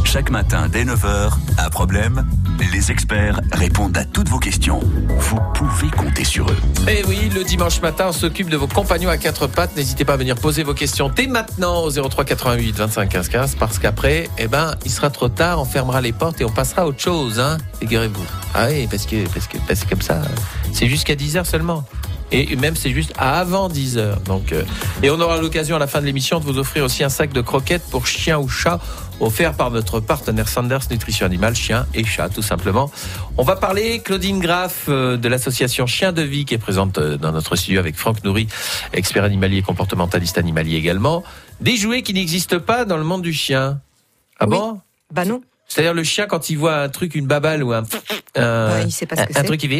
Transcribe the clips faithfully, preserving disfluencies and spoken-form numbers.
Chaque matin dès neuf heures, un problème, les experts répondent à toutes vos questions. Vous pouvez compter sur eux. Et oui, le dimanche matin, on s'occupe de vos compagnons à quatre pattes. N'hésitez pas à venir poser vos questions dès maintenant au zéro trois quatre-vingt-huit vingt-cinq quinze quinze, parce qu'après, eh ben, il sera trop tard, on fermera les portes et on passera à autre chose, hein. Figurez-vous. Ah oui, parce que, parce que, parce que comme ça, c'est jusqu'à dix heures seulement. Et même c'est juste avant dix heures. Donc, euh, et on aura l'occasion à la fin de l'émission de vous offrir aussi un sac de croquettes pour chien ou chat, offert par notre partenaire Sanders Nutrition Animale, chien et chat tout simplement. On va parler, Claudine Graff euh, de l'association Chien de Vie qui est présente euh, dans notre studio avec Franck Nourri, expert animalier et comportementaliste animalier également. Des jouets qui n'existent pas dans le monde du chien. Ah oui. Bon ? Bah non. C'est-à-dire le chien quand il voit un truc, une babale ou un euh, ouais, il sait pas ce que un, c'est. un truc, il fait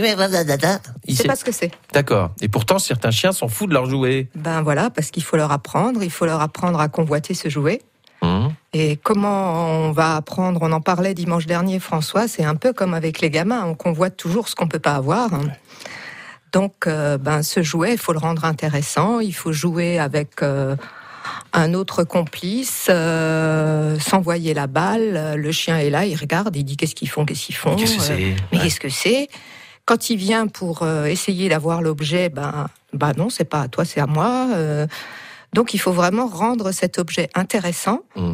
il sait pas ce que c'est. D'accord. Et pourtant certains chiens sont fous de leur jouet. Ben voilà, parce qu'il faut leur apprendre, il faut leur apprendre à convoiter ce jouet. Mmh. Et comment on va apprendre, on en parlait dimanche dernier François, c'est un peu comme avec les gamins, on convoite toujours ce qu'on peut pas avoir. Hein. Donc euh, ben ce jouet, il faut le rendre intéressant, il faut jouer avec euh, un autre complice, euh, s'envoyer la balle, le chien est là, il regarde, il dit qu'est-ce qu'ils font, qu'est-ce qu'ils font, qu'est-ce que c'est euh, mais ouais. qu'est-ce que c'est. Quand il vient pour euh, essayer d'avoir l'objet, ben, ben non, c'est pas à toi, c'est à moi. Euh, donc il faut vraiment rendre cet objet intéressant mmh.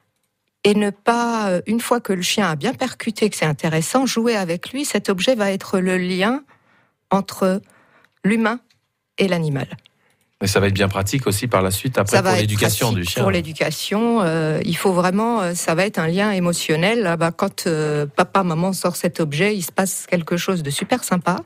et ne pas, une fois que le chien a bien percuté que c'est intéressant, jouer avec lui. Cet objet va être le lien entre l'humain et l'animal. Mais ça va être bien pratique aussi par la suite après ça pour l'éducation du chien. Pour l'éducation, euh, il faut vraiment, ça va être un lien émotionnel. Là, bah, quand euh, papa, maman sort cet objet, il se passe quelque chose de super sympa.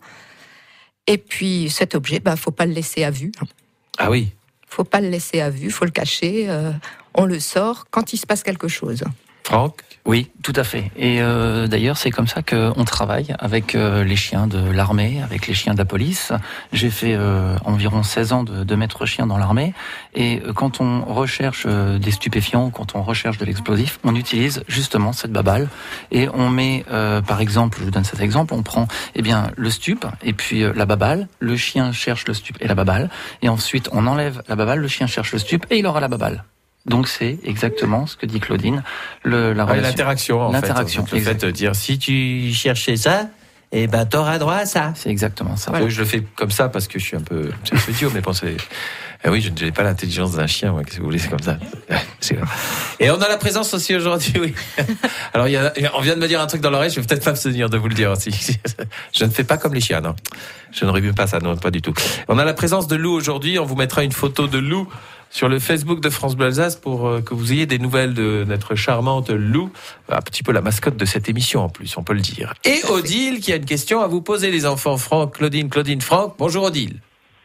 Et puis cet objet, bah, faut pas le laisser à vue. Ah oui. Faut pas le laisser à vue, faut le cacher. Euh, on le sort quand il se passe quelque chose. Franck ? Oui, tout à fait. Et euh, d'ailleurs, c'est comme ça qu'on travaille avec euh, les chiens de l'armée, avec les chiens de la police. J'ai fait euh, environ seize ans de, de maître chien dans l'armée. Et euh, quand on recherche euh, des stupéfiants, quand on recherche de l'explosif, on utilise justement cette babale. Et on met, euh, par exemple, je vous donne cet exemple, on prend eh bien le stup et puis euh, la babale. Le chien cherche le stup et la babale. Et ensuite, on enlève la babale, le chien cherche le stup et il aura la babale. Donc c'est exactement ce que dit Claudine, le, la relation. L'interaction en L'interaction, fait. Le fait de dire si tu cherchais ça, eh ben t'auras droit à ça. C'est exactement ça. Voilà. Je le fais comme ça parce que je suis un peu, c'est un peu idiot, mais bon c'est. Ah oui, je n'ai pas l'intelligence d'un chien, moi, qu'est-ce que vous voulez, c'est comme ça. C'est... Et on a la présence aussi aujourd'hui, oui. Alors, il y a, on vient de me dire un truc dans l'oreille, je vais peut-être m'abstenir de vous le dire aussi. Je ne fais pas comme les chiens, non. Je ne rébue pas ça, non, pas du tout. On a la présence de Lou aujourd'hui, on vous mettra une photo de Lou sur le Facebook de France Bleu Alsace pour que vous ayez des nouvelles de notre charmante Lou, un petit peu la mascotte de cette émission en plus, on peut le dire. Et Odile qui a une question à vous poser, les enfants. Franck, Claudine, Claudine, Franck. Bonjour Odile.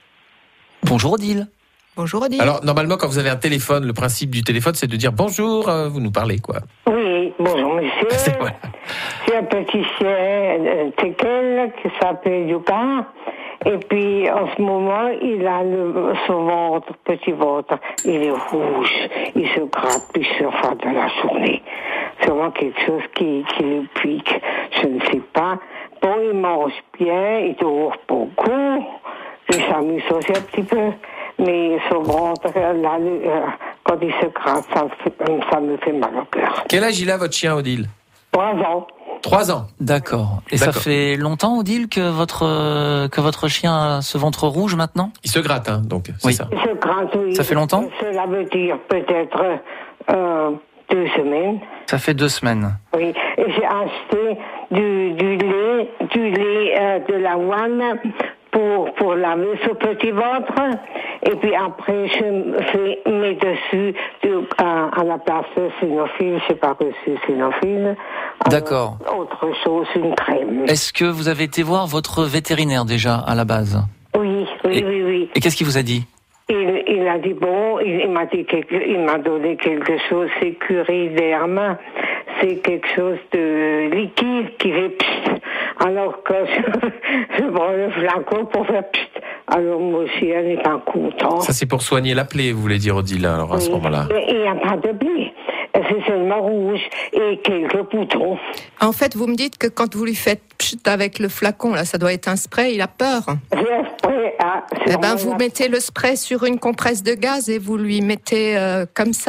Bonjour Odile. Bonjour Odile. Alors, normalement, quand vous avez un téléphone, le principe du téléphone, c'est de dire bonjour, euh, vous nous parlez, quoi. Oui, bonjour monsieur. C'est, voilà. J'ai un petit chien euh, teckel qui s'appelle Yuka. Et puis, en ce moment, il a le, son ventre, petit ventre, il est rouge. Il se gratte plusieurs fois dans la journée. C'est vraiment quelque chose qui, qui le pique. Je ne sais pas. Bon, il mange bien, il dort beaucoup. Il s'amuse aussi un petit peu. Mais son ventre, là, euh, quand il se gratte, ça, ça me fait mal au cœur. Quel âge il a, votre chien, Odile ? Trois ans. Trois ans. D'accord. Et D'accord. Ça fait longtemps, Odile, que votre euh, que votre chien a ce ventre rouge maintenant ? Il se gratte, hein, donc, c'est oui. ça. Il se gratte, oui. Ça fait longtemps ? Cela veut dire peut-être euh, deux semaines. Ça fait deux semaines. Oui. Et j'ai acheté du, du lait, du lait euh, de l'avoine pour pour laver ce petit ventre. Et puis après, je fais mets dessus de, à, à la place de Synophil, je sais pas que c'est Synophil. D'accord. Euh, autre chose, une crème. Est-ce que vous avez été voir votre vétérinaire déjà à la base ? Oui, oui, et, oui, oui. Et qu'est-ce qu'il vous a dit ? Il, il a dit bon, il, il m'a dit quelque, il m'a donné quelque chose, c'est Curiderme, c'est quelque chose de liquide qui fait psst. Alors que je, je prends le flacon pour faire psst. Alors moi aussi, elle n'est pas contente. Ça c'est pour soigner la plaie, vous voulez dire, Odile, alors à oui. ce moment-là. Il n'y a pas de plaie. C'est seulement rouge et quelques boutons. En fait, vous me dites que quand vous lui faites pchit avec le flacon, là, ça doit être un spray, il a peur. Le spray, ah, eh ben, vous la... mettez le spray sur une compresse de gaz et vous lui mettez euh, comme ça.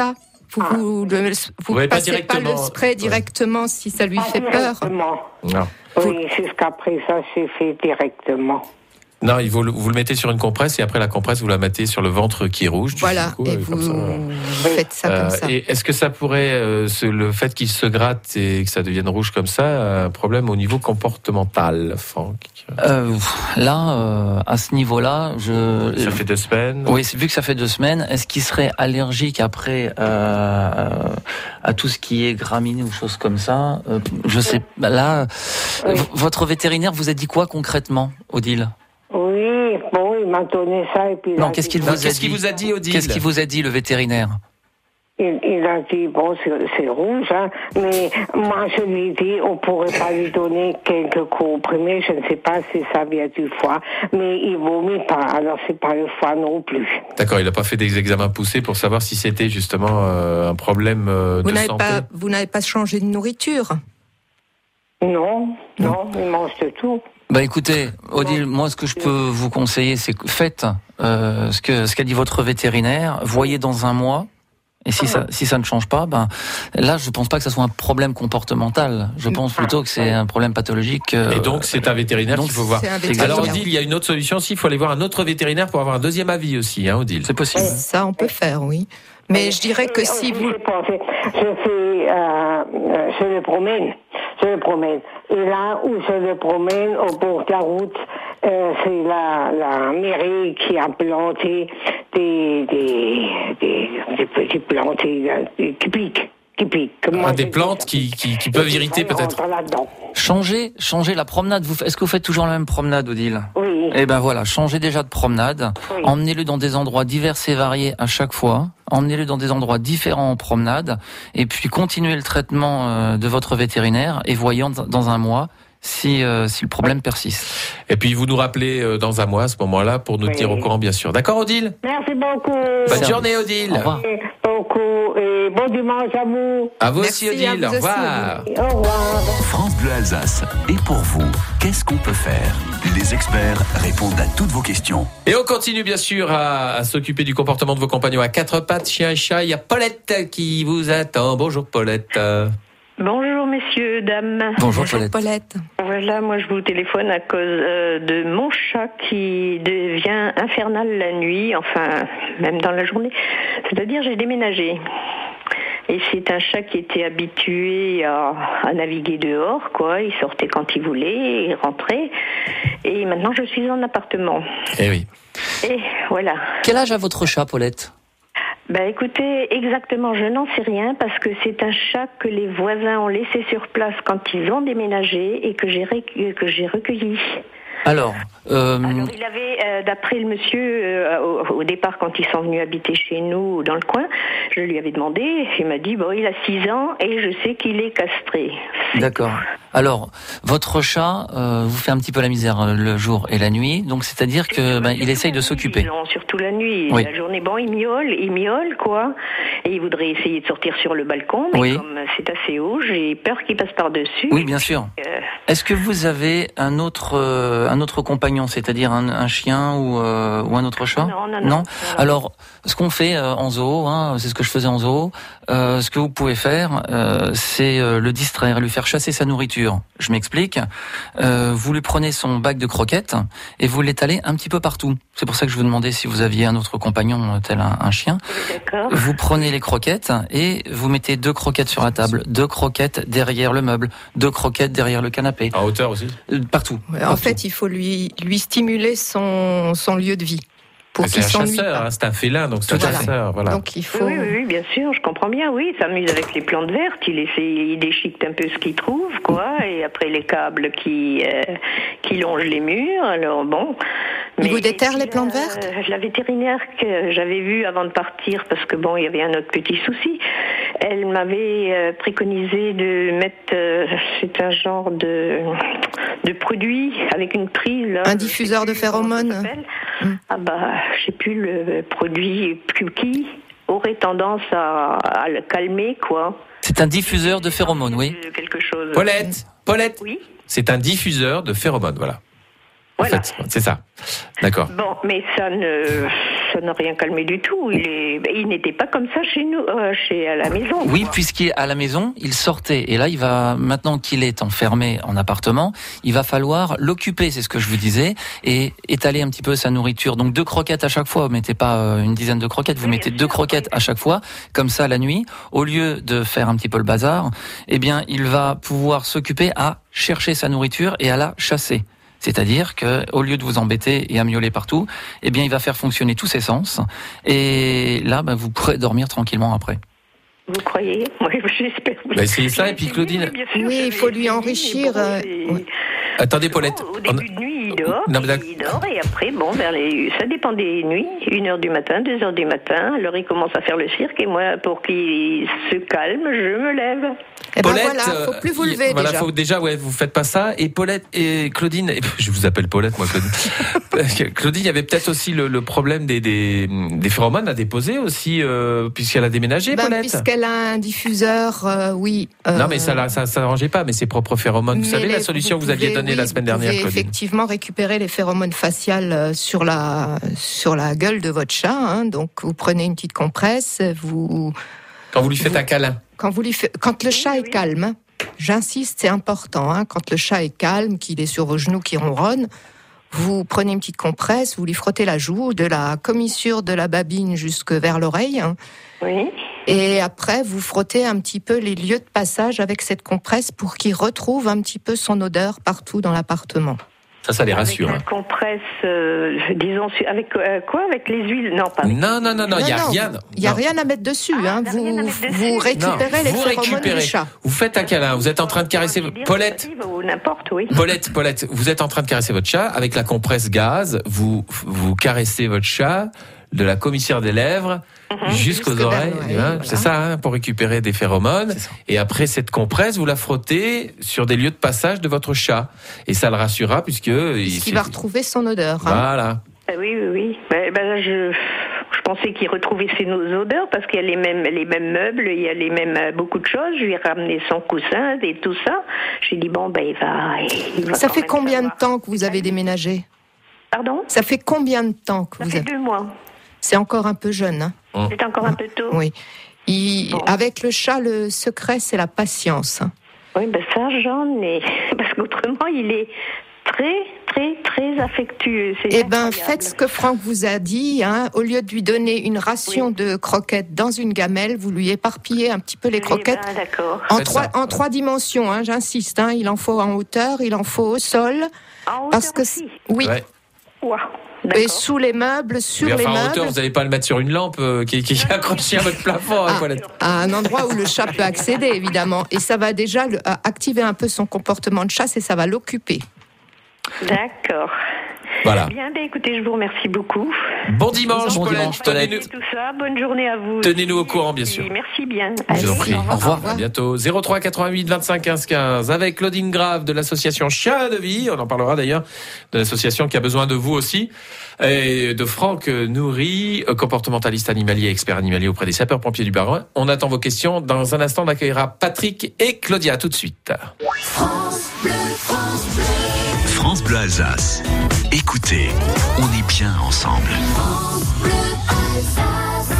vous, Ah. vous, le, vous Ouais, pas passez pas, directement. le spray directement si ça lui Pas fait peur. directement. Non. Oui, jusqu'après ça, c'est fait directement. Non, il faut le- vous le mettez sur une compresse et après la compresse, vous la mettez sur le ventre qui est rouge. Voilà, Du coup, et euh, vous, comme ça, voilà. vous faites ça Euh, comme ça. et est-ce que ça pourrait, euh, ce- le fait qu'il se gratte et que ça devienne rouge comme ça, un problème au niveau comportemental, Franck? Euh, là, euh, à ce niveau-là, je. Ça fait deux semaines. Oui, c'est vu que ça fait deux semaines. Est-ce qu'il serait allergique après euh, à tout ce qui est graminées ou choses comme ça? euh, Je sais. Bah là, Oui. v- votre vétérinaire vous a dit quoi concrètement, Odile? Oui, bon, il m'a donné ça et puis... il Non, a qu'est-ce dit- qu'il Non, vous a Qu'est-ce dit qu'il vous a dit, Odile? Qu'est-ce qu'il vous a dit, le vétérinaire? Il, il a dit, bon, c'est, c'est rouge, hein, mais moi, je lui ai dit, on pourrait pas lui donner quelques comprimés, je ne sais pas si ça vient du foie, mais il vomit pas, alors c'est pas le foie non plus. D'accord, il n'a pas fait des examens poussés pour savoir si c'était justement euh, un problème euh, Vous de n'avez santé. pas, vous n'avez pas changé de nourriture. Non, non, il mange de tout. Bah écoutez, Odile, moi ce que je peux vous conseiller, c'est que faites euh, ce que ce qu'a dit votre vétérinaire, voyez dans un mois. Et si ça, si ça ne change pas, ben là, je pense pas que ça soit un problème comportemental. Je pense plutôt que c'est un problème pathologique. euh, Et donc, c'est un vétérinaire donc, qu'il faut voir. C'est un Exactement. Alors, vétérinaire. Odile, il y a une autre solution aussi. Il faut aller voir un autre vétérinaire pour avoir un deuxième avis aussi, hein, Odile. C'est possible. Ça, on peut faire, oui. Mais je dirais que Et si aussi, vous... j'ai pensé, je fais, euh, euh, je le promène, je le promène. Et là où je le promène, au bord de la route, euh, c'est la, la mairie qui a planté des, des, des, des petits plantés euh, qui piquent, qui piquent. Comment Ah, des je dis plantes ça qui, qui, qui peuvent irriter Ça, il peut-être. rentre là-dedans. Changez, changez la promenade. Vous, est-ce que vous faites toujours la même promenade, Odile? Oui. Eh ben voilà, changez déjà de promenade. Oui. Emmenez-le dans des endroits divers et variés à chaque fois. Emmenez-le dans des endroits différents en promenade. Et puis continuez le traitement euh, de votre vétérinaire et voyons dans un mois si, euh, si le problème persiste. Et puis, vous nous rappelez euh, dans un mois, à ce moment-là, pour nous Oui. tenir au courant, bien sûr. D'accord, Odile? Merci beaucoup. Bonne Merci. journée, Odile. Au revoir. Merci beaucoup et bon dimanche à vous. À vous Merci, aussi, Odile. à vous Au aussi, revoir. Au revoir. France Bleu Alsace. Et pour vous, qu'est-ce qu'on peut faire? Les experts répondent à toutes vos questions. Et on continue bien sûr à, à s'occuper du comportement de vos compagnons à quatre pattes, chien et chat. Il y a Paulette qui vous attend. Bonjour Paulette. Bonjour messieurs, dames. Bonjour, Bonjour Paulette. Paulette. Voilà, moi je vous téléphone à cause euh, de mon chat qui devient infernal la nuit, enfin même dans la journée. C'est-à-dire j'ai déménagé. Et c'est un chat qui était habitué à, à naviguer dehors, quoi. Il sortait quand il voulait, il rentrait. Et maintenant je suis en appartement. Eh oui. Et voilà. Quel âge a votre chat, Paulette? Bah écoutez, exactement, je n'en sais rien parce que c'est un chat que les voisins ont laissé sur place quand ils ont déménagé et que j'ai ré- que j'ai recueilli. Alors, euh, Alors il avait, euh, d'après le monsieur, euh, au, au départ quand ils sont venus habiter chez nous dans le coin, je lui avais demandé, il m'a dit bon il a six ans et je sais qu'il est castré. d'accord. Alors, votre chat euh, vous fait un petit peu la misère euh, le jour et la nuit, donc c'est-à-dire que ben, il essaye de s'occuper. Non, surtout la nuit. Oui. La journée, bon, il miaule, il miaule, quoi. Et il voudrait essayer de sortir sur le balcon, mais Oui. comme c'est assez haut, j'ai peur qu'il passe par-dessus. Oui, bien sûr. Euh, Est-ce que vous avez un autre euh, un autre compagnon, c'est-à-dire un, un chien ou euh, ou un autre chat? Non, non, non. Non. Alors, ce qu'on fait euh, en zoo, hein, c'est ce que je faisais en zoo. Euh, ce que vous pouvez faire, euh, c'est euh, le distraire, lui faire chasser sa nourriture. Je m'explique. Euh, vous lui prenez son bac de croquettes et vous l'étalez un petit peu partout. C'est pour ça que je vous demandais si vous aviez un autre compagnon tel un, un chien. D'accord. Vous prenez les croquettes et vous mettez deux croquettes sur la table, deux croquettes derrière le meuble, deux croquettes derrière le canapé, En hauteur aussi. Euh, partout. Ouais, en partout. fait, il faut lui, lui stimuler son, son lieu de vie pour C'est qu'il un s'ennuie chasseur, pas. hein, c'est un félin, donc c'est un Tout à fait. chasseur. Voilà. Donc il faut... Oui, oui, oui, bien sûr, je comprends bien, oui, il s'amuse avec les plantes vertes, il essaie, il déchiquette un peu ce qu'il trouve, quoi, et après les câbles qui, euh, qui longent les murs, alors bon. Il vous déterre puis, les plantes euh, vertes? La vétérinaire que j'avais vue avant de partir, parce que bon, il y avait un autre petit souci, elle m'avait euh, préconisé de mettre, euh, c'est un genre de, de produit avec une prise, là. Un diffuseur de phéromones. Mm. Ah bah, je sais plus le produit qui aurait tendance à, à le calmer, quoi. C'est un diffuseur de phéromones, oui. Quelque chose. Paulette, Paulette, Oui. c'est un diffuseur de phéromones, voilà. Voilà. En fait, c'est ça. D'accord. Bon, mais ça ne, ça n'a rien calmé du tout. Il est, il n'était pas comme ça chez nous, euh, chez à la maison. Oui, puisqu'il est à la maison, il sortait. Et là, il va, maintenant qu'il est enfermé en appartement, il va falloir l'occuper, c'est ce que je vous disais, et étaler un petit peu sa nourriture. Donc deux croquettes à chaque fois. Vous mettez pas une dizaine de croquettes, vous oui, mettez deux sûr, croquettes oui. à chaque fois, comme ça la nuit. Au lieu de faire un petit peu le bazar, eh bien, il va pouvoir s'occuper à chercher sa nourriture et à la chasser. C'est-à-dire que, au lieu de vous embêter et à miauler partout, eh bien, il va faire fonctionner tous ses sens. Et là, ben, vous pourrez dormir tranquillement après. Vous croyez ? Oui, j'espère. Bah, essayez ça, et puis Claudine. Oui, sûr, oui il faut lui enrichir. Euh... Ouais. Attendez, Paulette. Au début de nuit, il dort, non, mais il dort, et après, bon, vers les... ça dépend des nuits. Une heure du matin, deux heures du matin. Alors, il commence à faire le cirque, et moi, pour qu'il se calme, je me lève. Eh ben Paulette, voilà, faut plus vous lever il, voilà, déjà. Faut déjà, ouais, vous faites pas ça. Et Paulette et Claudine, et je vous appelle Paulette, moi, Claudine. Claudine, il y avait peut-être aussi le, le problème des, des, des phéromones à déposer aussi, euh, puisqu'elle a déménagé, ben, Paulette. Puisqu'elle a un diffuseur, euh, oui. Euh... Non, mais ça, ça, ça n'arrangeait pas, mais ses propres phéromones. Vous mais savez les, la solution que vous, vous aviez donnée oui, la semaine dernière, Claudine. Effectivement, récupérer les phéromones faciales sur la sur la gueule de votre chat. Hein. Donc, vous prenez une petite compresse, vous. Quand vous lui faites vous, un câlin. Quand vous lui faites, quand le chat est calme. J'insiste, c'est important. Hein, quand le chat est calme, qu'il est sur vos genoux, qu'il ronronne, vous prenez une petite compresse, vous lui frottez la joue, de la commissure de la babine jusque vers l'oreille. Hein, oui. Et après, vous frottez un petit peu les lieux de passage avec cette compresse pour qu'il retrouve un petit peu son odeur partout dans l'appartement. Ça, ça les rassure. Avec la compresse, euh, disons, avec euh, quoi ? Avec les huiles ? Non, pas. Non, non, non, non, il n'y a rien. Il n'y a rien à mettre dessus. Ah, hein. Vous, mettre dessus. Vous récupérez non, les vous phéromones récupérez. Du chat. Vous faites un câlin, vous êtes en train de caresser... Dire, Paulette, ou n'importe, oui. Paulette, Paulette, vous êtes en train de caresser votre chat. Avec la compresse gaz, vous, vous caressez votre chat de la commissure des lèvres mmh, jusqu'aux jusqu'aux oreilles. Hein, voilà. C'est ça, hein, pour récupérer des phéromones. Et après, cette compresse, vous la frottez sur des lieux de passage de votre chat. Et ça le rassurera, puisque... Puisqu'il va retrouver son odeur. Hein. Voilà. Ah oui, oui, oui. Ben, ben, je... Je pensais qu'il retrouvait ses odeurs parce qu'il y a les mêmes, les mêmes meubles, il y a les mêmes beaucoup de choses. Je lui ai ramené son coussin et tout ça. J'ai dit bon ben il va. Il va ça fait combien de temps que vous avez déménagé ? Pardon ? Ça fait combien de temps que ça vous fait avez... deux mois. C'est encore un peu jeune. Hein ? Mmh. C'est encore un peu tôt. Oui. Il... Bon. Avec le chat, le secret c'est la patience. Oui, ben ça j'en ai parce qu'autrement il est très, très, très affectueux. C'est eh bien, faites ce que Franck vous a dit. Hein. Au lieu de lui donner une ration oui. de croquettes dans une gamelle, vous lui éparpillez un petit peu les croquettes eh ben, d'accord. en, trois, en trois dimensions. Hein, j'insiste. Hein. Il en faut en hauteur, il en faut au sol. En parce hauteur que aussi. Oui. Ouais. Wow. Et sous les meubles, sur oui, enfin, les en meubles. hauteur, vous n'allez pas le mettre sur une lampe euh, qui, qui est accrochée à votre plafond. À, hein, à un endroit où le chat peut accéder, évidemment. Et ça va déjà le, activer un peu son comportement de chasse et ça va l'occuper. D'accord. Voilà. Bien, ben, écoutez, je vous remercie beaucoup. Bon dimanche, bon Paulette. dimanche, Tenez-nous. Tout ça. Bonne journée à vous. Tenez-nous au courant, bien sûr. Merci bien. Je vous en prie. Au revoir. Au revoir. À bientôt. zéro trois quatre-vingt-huit vingt-cinq quinze quinze avec Claudine Grave de l'association Chien de Vie. On en parlera d'ailleurs de l'association qui a besoin de vous aussi. Et de Franck Nourry, comportementaliste animalier, expert animalier auprès des sapeurs-pompiers du Bas-Rhin. On attend vos questions. Dans un instant, on accueillera Patrick et Claudia. Tout de suite. France Bleu, France Bleu. France Bleu Alsace. Écoutez, on est bien ensemble. France Bleu Alsace.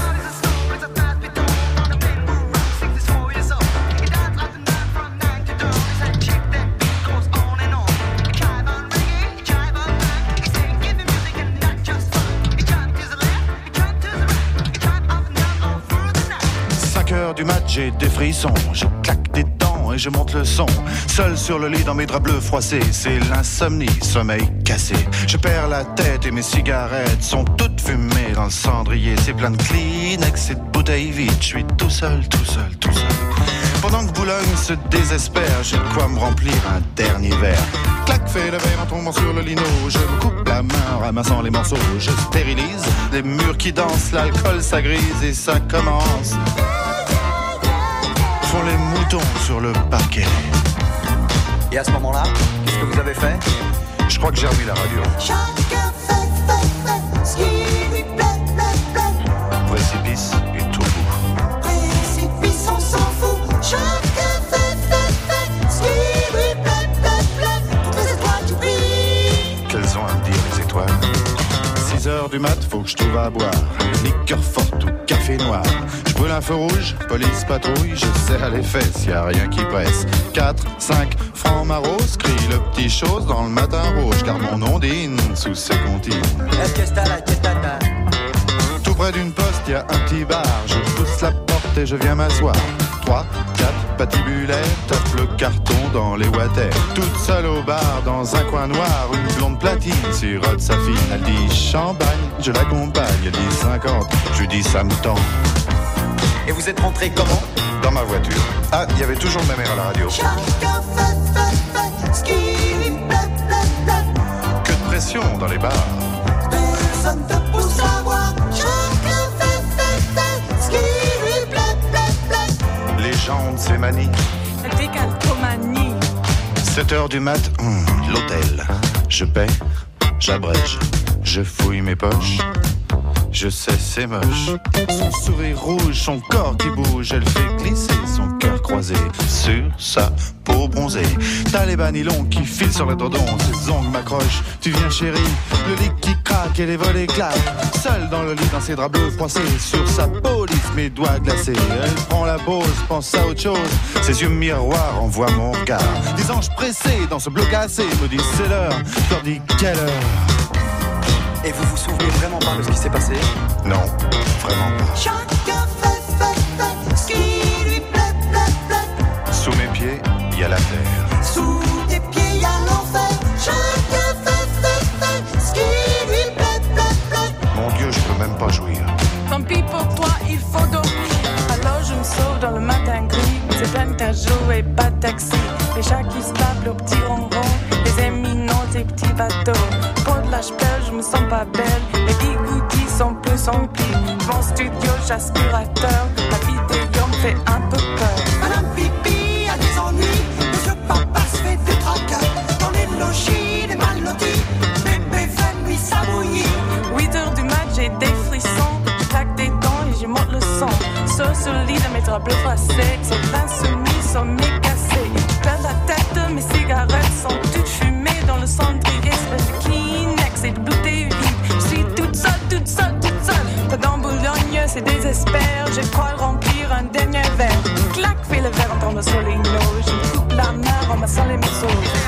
cinq heures du mat, j'ai des frissons, je claque des dents et je monte le son. Seul sur le lit dans mes draps bleus froissés, c'est l'insomnie, sommeil cassé. Je perds la tête et mes cigarettes sont toutes fumées dans le cendrier. C'est plein de Kleenex et de bouteilles vides, je suis tout seul, tout seul, tout seul. Pendant que Boulogne se désespère, j'ai de quoi me remplir un dernier verre. Clac, fait le verre en tombant sur le lino. Je me coupe la main en ramassant les morceaux. Je stérilise les murs qui dansent, l'alcool ça grise et ça commence. Font les moutons sur le parquet. Et à ce moment-là, qu'est-ce que vous avez fait ? Je crois que j'ai remis la radio. Chacun fait, fait, fait ce qui lui plaît, plaît, plaît. Précipice et tout bout. Précipice, on s'en fout. Chacun fait, fait, fait ce qui lui plaît, plaît, plaît. Toutes les étoiles qui brillent. Qu'elles ont un du mat, faut que je trouve à boire. Liqueur forte ou café noir. Je brûle un feu rouge, police patrouille, je serre les fesses, y a rien qui presse. quatre, cinq francs maros, crie le petit chose dans le matin rouge, car mon ondine sous ses comptines. Tout près d'une poste, y a un petit bar, je pousse la porte et je viens m'asseoir. trois, quatre patibulaires, tape le carton dans les water. Toute seule au bar, dans un coin noir, une blonde platine sirote sa fille. Elle dit champagne, je l'accompagne, elle dit cinquante, je lui dis ça me tend. Et vous êtes rentré comment? Dans ma voiture. Ah, il y avait toujours ma mère à la radio. Chacun fait, fait, fait ce qui lui plaît, plaît, plaît. Que de pression dans les bars. Personne te pousse à voir. Chacun fait, fait, fait ce qui lui plaît, plaît, plaît. Les gens ont de ces manies. Décalcomanie. sept heures du mat, hum, l'hôtel. Je paie, j'abrège, je fouille mes poches. Je sais, c'est moche. Son sourire rouge, son corps qui bouge, elle fait glisser son cœur croisé sur sa peau bronzée. T'as les bas nylons qui filent sur le dodon, ses ongles m'accrochent. Tu viens chérie, le lit qui craque et les volets claquent. Seule dans le lit, dans ses draps bleus froissés, sur sa peau lisse, mes doigts glacés. Elle prend la pause, pense à autre chose. Ses yeux miroirs envoient mon regard. Des anges pressés dans ce bloc cassé me disent c'est l'heure. Je leur dis quelle heure. Et vous vous souvenez vraiment pas de ce qui s'est passé? Non, vraiment pas. Chacun fait, fait, fait ce qui lui plaît, plaît, plaît. Sous mes pieds, il y a la terre. Sous tes pieds, y a l'enfer. Chacun fait, fait, fait ce qui lui plaît, plaît, plaît. Mon Dieu, je peux même pas jouir. Tant pis pour toi, il faut dormir. Alors je me sauve dans le matin gris. C'est plein de jours et pas de taxi. Les chats qui se tapent le petit ronron. Les éminents, tes petits bateaux. Pour de la ch'pelle, je me sens pas belle. Les bigoudis sont plus emplis. Mon studio, j'aspirateur. La vidéo me fait un peu peur. Madame Pipi a des ennuis. Monsieur Papa se fait des tracas. Dans les logis, les mal lotis. Bébé fait nuit s'abouillir. huit heures du mat, j'ai des frissons. Je claque des dents et j'y monte le son. Sur ce lit de mes draps bleus froissés. Sur l'insoumis, sont mes cassés. Je perds la tête, mes cigarettes sont toutes fumées dans le cendrier. Espèce de Kleenex et de bouteilles vides. Je suis toute seule, toute seule, toute seule. Pas dans Boulogne, c'est désespère. Je crois remplir un dernier verre. Clac, fais le verre en tombant sur les noix. Je me coupe la main en massant les morceaux.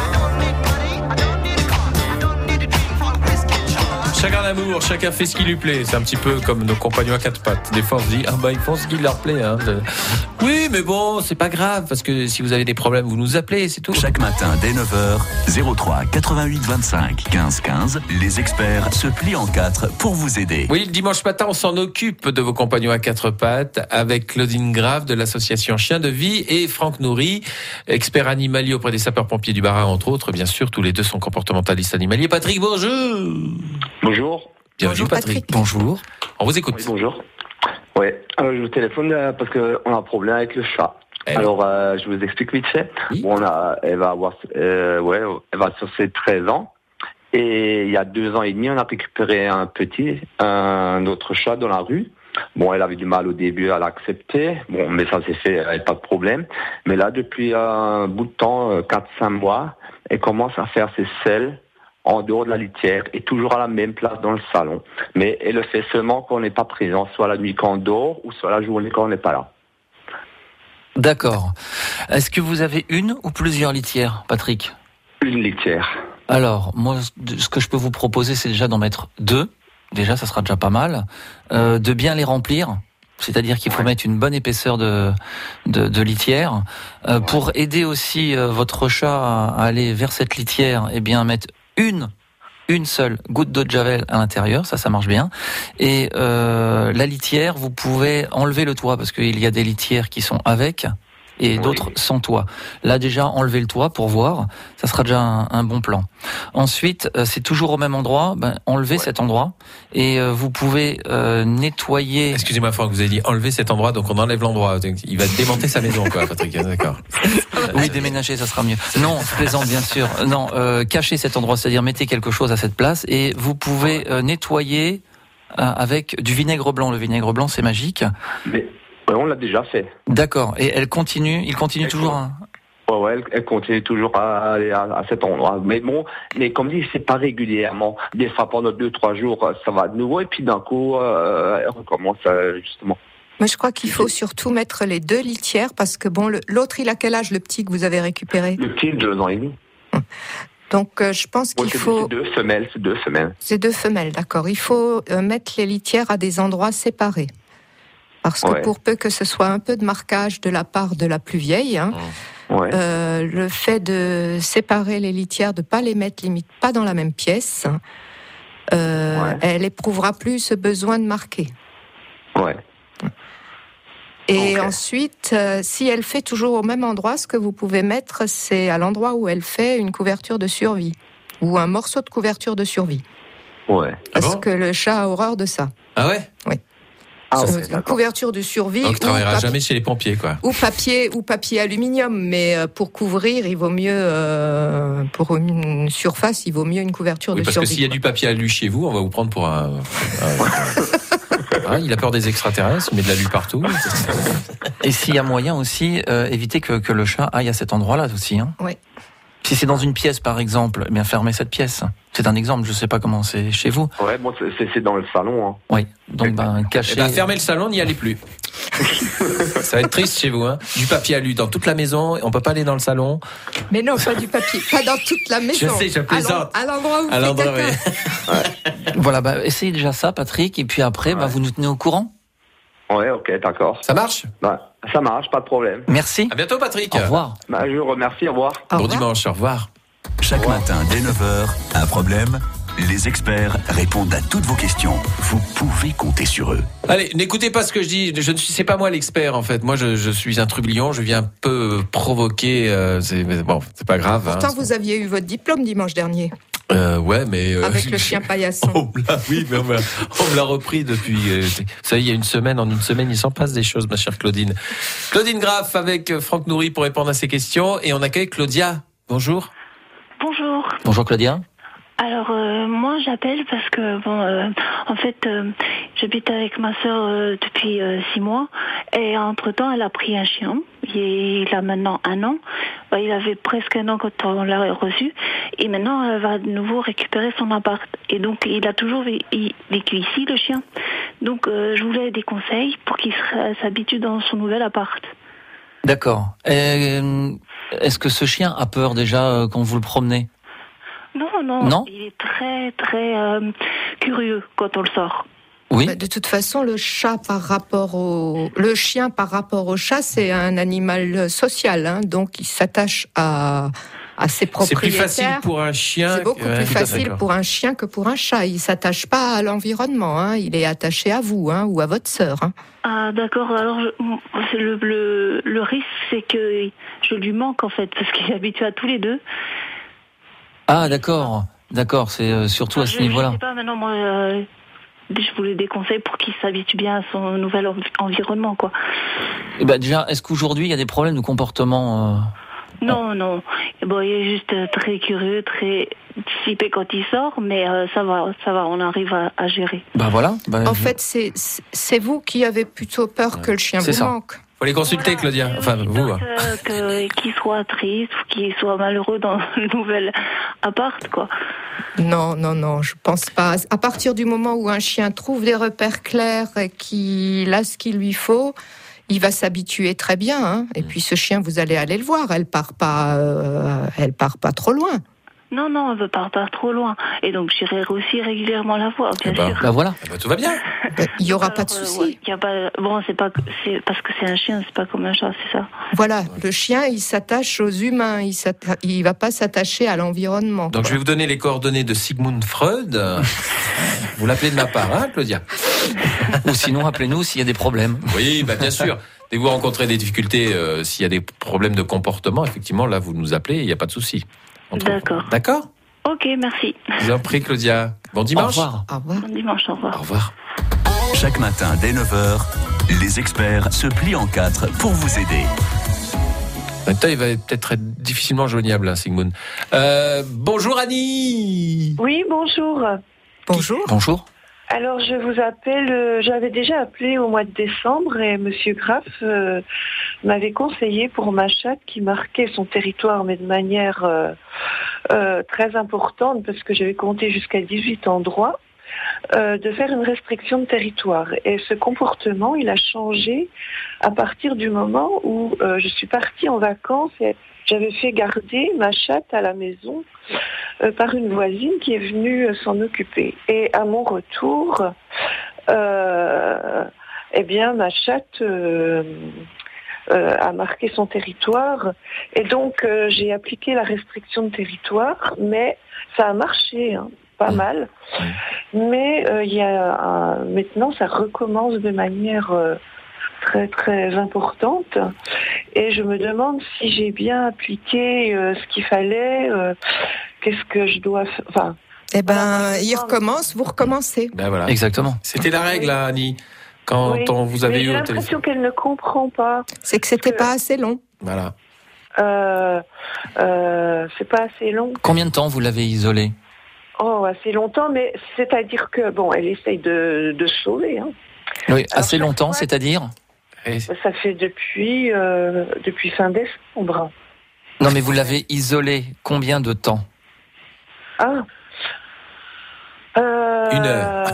Chacun d'amour, chacun fait ce qui lui plaît. C'est un petit peu comme nos compagnons à quatre pattes. Des fois, on se dit, ah bah, ils font ce qui leur plaît. Hein. Oui, mais bon, c'est pas grave, parce que si vous avez des problèmes, vous nous appelez, c'est tout. Chaque matin, dès neuf heures, zéro trois quatre-vingt-huit vingt-cinq quinze quinze, les experts se plient en quatre pour vous aider. Oui, le dimanche matin, on s'en occupe de vos compagnons à quatre pattes avec Claudine Grave de l'association Chien de Vie et Franck Nourri, expert animalier auprès des sapeurs-pompiers du Bas-Rhin, entre autres. Bien sûr, tous les deux sont comportementalistes animaliers. Patrick, bonjour. Bonjour. Bienvenue Bonjour, Patrick. Patrick. Bonjour. On vous écoute. Oui, bonjour. Ouais, alors je vous téléphone euh, parce qu'on a un problème avec le chat. Eh alors euh, je vous explique vite fait. Oui. Bon, on a, elle va avoir, euh, ouais, elle va sur ses treize ans. Et il y a deux ans et demi, on a récupéré un petit, un autre chat dans la rue. Bon, elle avait du mal au début à l'accepter. Bon, mais ça s'est fait, elle n'avait pas de problème. Mais là, depuis un bout de temps, quatre cinq mois, elle commence à faire ses selles en dehors de la litière et toujours à la même place dans le salon. Mais elle le fait seulement quand on n'est pas présent, soit la nuit quand on dort ou soit la journée quand on n'est pas là. D'accord. Est-ce que vous avez une ou plusieurs litières, Patrick? Une litière. Alors, moi, ce que je peux vous proposer, c'est déjà d'en mettre deux. Déjà, ça sera déjà pas mal. Euh, de bien les remplir. C'est-à-dire qu'il faut ouais. mettre une bonne épaisseur de, de, de litière. Euh, ouais. Pour aider aussi euh, votre chat à aller vers cette litière, eh bien, mettre une, une seule goutte d'eau de javel à l'intérieur, ça, ça marche bien. Et euh, la litière, vous pouvez enlever le toit, parce qu'il y a des litières qui sont avec et d'autres oui. sans toit. Là, déjà, enlever le toit pour voir, ça sera déjà un, un bon plan. Ensuite, euh, c'est toujours au même endroit, ben, enlevez ouais. cet endroit et euh, vous pouvez euh, nettoyer... Excusez-moi, Franck, vous avez dit enlever cet endroit, donc on enlève l'endroit. Il va démonter sa maison, quoi, Patrick, d'accord. Oui, déménager, ça sera mieux. Non, je plaisante, bien sûr. Non, euh, cachez cet endroit, c'est-à-dire mettez quelque chose à cette place et vous pouvez euh, nettoyer euh, avec du vinaigre blanc. Le vinaigre blanc, c'est magique. Mais... Ouais, on l'a déjà fait. D'accord. Et elle continue, il continue elle toujours. Com- un... Ouais, ouais, elle, elle continue toujours à aller à, à cet endroit. Mais bon, mais comme dit, c'est pas régulièrement. Des fois, pendant deux, trois jours, ça va de nouveau, et puis d'un coup, euh, elle recommence, euh, justement. Mais je crois qu'il faut surtout mettre les deux litières, parce que bon, le, l'autre, il a quel âge, le petit que vous avez récupéré? Le petit, deux ans et demi. Donc, euh, je pense qu'il ouais, c'est, faut... C'est deux femelles, c'est deux femelles. C'est deux femelles, d'accord. Il faut euh, mettre les litières à des endroits séparés. Parce que ouais. pour peu que ce soit un peu de marquage de la part de la plus vieille, hein, ouais. euh, le fait de séparer les litières, de ne pas les mettre limite pas dans la même pièce, euh, ouais. elle éprouvera plus ce besoin de marquer. Ouais. Et okay. ensuite, euh, si elle fait toujours au même endroit, ce que vous pouvez mettre, c'est à l'endroit où elle fait une couverture de survie ou un morceau de couverture de survie. Ouais. Parce ah bon que le chat a horreur de ça. Ah ouais? Oui. Ah, okay, une couverture de survie. Donc, tu ne travailleras papi- jamais chez les pompiers, quoi. Ou papier, ou papier aluminium, mais pour couvrir, il vaut mieux, euh, pour une surface, il vaut mieux une couverture oui, de parce survie. Parce que s'il y a du papier alu chez vous, on va vous prendre pour un. un ah, il a peur des extraterrestres, il met de l'alu partout. Et s'il y a moyen aussi, euh, éviter que, que le chat aille à cet endroit-là aussi. Hein. Oui. Si c'est dans une pièce, par exemple, eh bien fermez cette pièce. C'est un exemple, je ne sais pas comment c'est chez vous. Ouais, bon, c'est, c'est dans le salon. Hein. Oui, donc ben, cacher... Eh ben, fermez le salon, n'y allez plus. Ça va être triste chez vous. Hein. Du papier alu dans toute la maison, on ne peut pas aller dans le salon. Mais non, pas du papier, pas dans toute la maison. Je sais, je plaisante. À l'endroit où à vous l'endroit, faites oui. Ouais. Voilà, bah, essayez déjà ça, Patrick, et puis après, ouais. bah, vous nous tenez au courant. Ouais, ok, d'accord. Ça marche? Ouais, ça marche, pas de problème. Merci. À bientôt, Patrick. Au revoir. Bah, je vous remercie, au revoir. Au bon revoir. Dimanche, au revoir. Chaque au revoir. Matin, dès neuf heures, un problème? Les experts répondent à toutes vos questions. Vous pouvez compter sur eux. Allez, n'écoutez pas ce que je dis. Je ne suis, c'est pas moi l'expert en fait. Moi, je, je suis un trublion. Je viens un peu provoquer. Euh, c'est, bon, c'est pas grave. Pourtant, hein, vous aviez eu votre diplôme dimanche dernier. Euh, ouais, mais euh, avec le chien paillasson. On me l'a, oui, mais on me l'a, on me l'a repris depuis. Euh, ça y est, il y a une semaine. En une semaine, il s'en passe des choses, ma chère Claudine. Claudine Graff avec Franck Nourri pour répondre à ces questions. Et on accueille Claudia. Bonjour. Bonjour. Bonjour Claudia. Alors euh, moi j'appelle parce que bon euh, en fait euh, j'habite avec ma sœur euh, depuis euh, six mois et entre temps elle a pris un chien. Il a maintenant un an. Bah, il avait presque un an quand on l'a reçu et maintenant elle va de nouveau récupérer son appart et donc il a toujours vécu ici le chien. Donc euh, je voulais des conseils pour qu'il s'habitue dans son nouvel appart. D'accord. Et, est-ce que ce chien a peur déjà quand vous le promenez? Non, non, non, il est très, très euh, curieux quand on le sort. Oui. De toute façon, le chat par rapport au, le chien par rapport au chat, c'est un animal social, hein, donc il s'attache à à ses propriétaires. C'est plus facile pour un chien. C'est beaucoup ouais, plus facile pour un chien que pour un chat. Il s'attache pas à l'environnement, hein, il est attaché à vous, hein, ou à votre sœur. Hein. Ah d'accord. Alors je, le, le le risque, c'est que je lui manque en fait, parce qu'il est habitué à tous les deux. Ah d'accord, d'accord, c'est euh, surtout à ce je, niveau-là. Je sais pas, maintenant moi, euh, je voulais des conseils pour qu'il s'habitue bien à son nouvel env- environnement, quoi. Et bah déjà, est-ce qu'aujourd'hui il y a des problèmes de comportement euh... Non, non. Bon, il est juste très curieux, très dissipé quand il sort, mais euh, ça va, ça va, on arrive à, à gérer. Bah voilà. Bah, en je... fait, c'est c'est vous qui avez plutôt peur ouais. que le chien c'est vous ça. manque. Faut les consulter, voilà, Claudia. Enfin, vous. Que, que, qu'il soit triste ou qu'il soit malheureux dans le nouvel appart, quoi. Non, non, non, je pense pas. À partir du moment où un chien trouve des repères clairs et qu'il a ce qu'il lui faut, il va s'habituer très bien. Hein. Et puis ce chien, vous allez aller le voir. Elle part pas, euh, elle part pas trop loin. Non, non, elle ne part pas trop loin. Et donc, j'irai aussi régulièrement la voir, bien bah, sûr. Bah voilà. Bah, tout va bien. Il n'y aura Alors, pas de souci. Euh, ouais, y a pas, bon, c'est pas, c'est parce que c'est un chien, c'est pas comme un chat, c'est ça. Voilà, le chien, il s'attache aux humains. Il ne va pas s'attacher à l'environnement. Donc, quoi. je vais vous donner les coordonnées de Sigmund Freud. Vous l'appelez de ma part, hein, Claudia? Ou sinon, appelez-nous s'il y a des problèmes. Oui, bah, bien sûr. Dès que vous rencontrez des difficultés, euh, s'il y a des problèmes de comportement, effectivement, là, vous nous appelez, il n'y a pas de souci. D'accord. D'accord? Ok, merci. Je vous en prie, Claudia. Bon dimanche. Au revoir. Au revoir. Bon dimanche, au revoir. Au revoir. Chaque matin, dès neuf heures, les experts se plient en quatre pour vous aider. Maintenant, il va peut-être être difficilement joignable, hein, Sigmund. Euh, bonjour, Annie. Oui, bonjour. Bonjour. Bonjour. Alors je vous appelle, euh, j'avais déjà appelé au mois de décembre et Monsieur Graff euh, m'avait conseillé pour ma chatte qui marquait son territoire mais de manière euh, euh, très importante parce que j'avais compté jusqu'à dix-huit endroits, euh, de faire une restriction de territoire. Et ce comportement, il a changé à partir du moment où euh, je suis partie en vacances et j'avais fait garder ma chatte à la maison euh, par une voisine qui est venue euh, s'en occuper. Et à mon retour, euh, eh bien, ma chatte euh, euh, a marqué son territoire. Et donc, euh, j'ai appliqué la restriction de territoire, mais ça a marché, hein, pas mal. Mais euh, il y a un, maintenant, ça recommence de manière... Euh, très très importante et je me demande si j'ai bien appliqué euh, ce qu'il fallait, euh, qu'est-ce que je dois faire, enfin... Eh ben, voilà, il recommence, vous recommencez. Ben voilà. Exactement. C'était la règle, hein, Annie, quand oui. on vous avait Mais eu j'ai au l'impression téléphone. qu'elle ne comprend pas. C'est que c'était que... pas assez long. Voilà. Euh, euh, c'est pas assez long. Combien de temps vous l'avez isolée? Oh, assez longtemps, mais c'est-à-dire que, bon, elle essaye de, de sauver. Hein. Oui, Alors, assez longtemps, fois, c'est-à-dire? Ça fait depuis, euh, depuis fin décembre. Non, mais vous l'avez isolée combien de temps? Ah. Euh... Une heure.